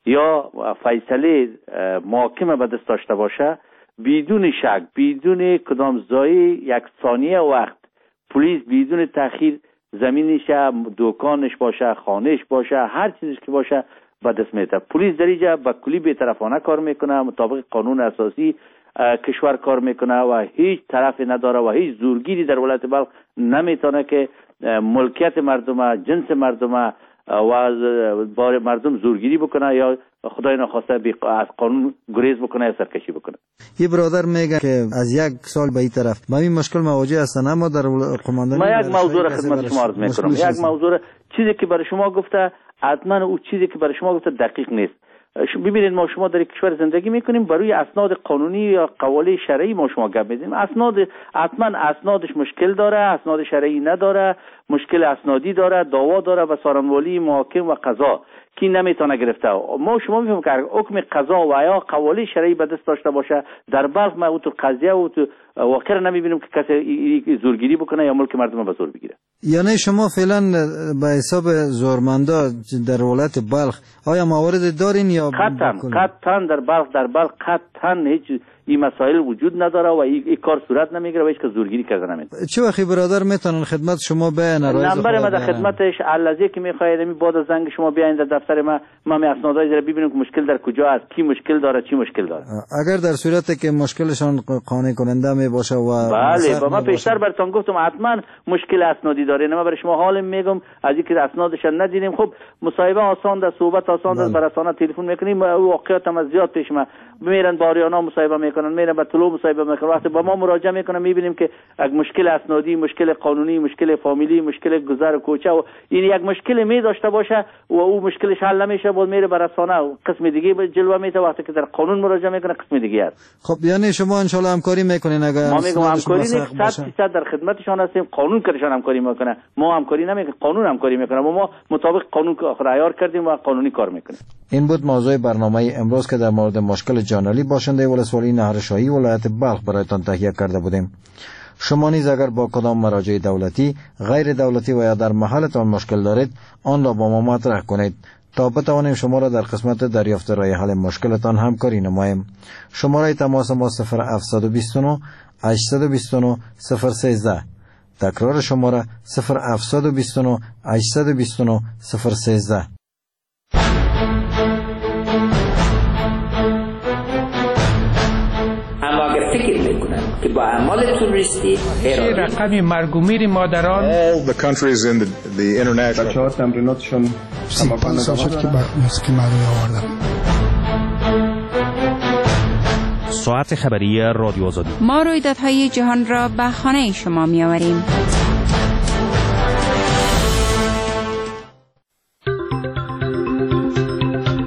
یا فیصله محاکمه به دست داشته باشه، بدون شک بدون کدام ضایع یک ثانیه وقت پلیس بدون تأخیر زمینش، دکانش باشه، خانهش باشه، هر چیزی که باشه به دست میده. پلیس در اینجا به کلی بی‌طرفانه کار میکنه، مطابق قانون اساسی کشور کار میکنه و هیچ طرفی نداره و هیچ زورگیری در ولایت بلخ نمیتونه که ملکیت مردم، جنس مردم و بار مردم زورگیری بکنه یا خدای نخواسته از قانون گریز بکنه یا سرکشی بکنه. یه برادر میگه که از یک سال به این طرف با این مشکل مواجه هستن، اما در قماندانی ما یک موضوع را خدمت شما عرض میکنم. یک موضوع چیزی که برای شما گفته حتما او چیزی که برای شما گفته دقیق نیست. ببینید ما شما در کشور زندگی میکنیم، برای اسناد قانونی یا قواله شرعی ما شما گپ میزنیم. اسناد حتما اسنادش مشکل داره، اسناد شرعی نداره، مشکل اسنادی داره، دعوا داره و سارنوالی محاکم و قضا که نمیتونه گرفته. ما شما میفهمیم که حکم قضا و یا قواله شرعی به دست داشته باشه در بلخ ما او تو قضیه و تو واقعا نمیبینیم که کسی زورگیری بکنه یا ملک مردم به زور بگیره. یعنی شما فعلا به حساب زورمندا در ولایت بلخ آیا موارد دارین یا قطعا در بلخ قطعا هیچ این مسائل وجود نداره و این کار صورت نمیگیره و هیچ که زورگیری کرده نمیتونه. چه وقتی برادر میتونن خدمت شما بیان؟ نمبر ما در خدمتش الذی که میخواید می بعد از زنگ شما بیاین در دفتر ما می اسنادای رو ببینیم که مشکل در کجا است، کی مشکل داره، چی مشکل داره. اگر در صورتی که مشکلشان قانع کننده می باشه و بله با ما پیشتر براتون گفتم حتما مشکل اسنادی داره. ما برای شما حال میگم از اینکه اسنادش ندیدیم. خب مصاحبه آسان است، صحبت آسان است، براسانا تلفن میکنیم، واقعیت هم زیاد پیش ما میرن باریانا مصاحبه میکنن، میرن با طلوع مصاحبه میکنن، وقتی با ما مراجعه میکنن میبینیم که یک مشکل اسنادی، مشکل قانونی، مشکل فامیلی، مشکل گذر و کوچه و این یک مشکل می داشته باشه و او مشکلش حل نمیشه، بود میره براسانا قسم دیگه جلوه میده. وقتی که در قانون مراجعه میکنه قسم دیگه است. خب یعنی شما ان شاء الله همکاری میکنین؟ اگر ما میگم همکاری نیست، 100% در خدمتشان هستیم. قانون کارشان همکاری میکنه، ما همکاری نمیکنیم، قانون همکاری میکنه و ما مطابق قانون رعایت کردیم و قانونی کار میکنیم. این بود موضوع برنامه امروز که در مورد مشکل جانلی باشنده ولسوالی شهرشاهی ولایت بلخ برایتان تهیه کرده بودیم. شما نیز اگر با کدام مراجع دولتی، غیر دولتی و یا در محلتان مشکل دارید، آن را با ما مطرح کنید تا بتوانیم شما را در قسمت دریافت راه حل مشکلتان همکاری نماییم. شماره تماس ما 0729 829 013. تکرار شماره 0729 829 013. اما اگر فکر میکنن که با اعمال تروریستی رقم مرگ و میر مادران all the countries in the international بچه‌ها تمریناتشون 35 سال شد که موسیقی مردمی آوردم. ساعت خبری رادیو آزادی. ما رویدادهای جهان را به خانه شما می آوریم.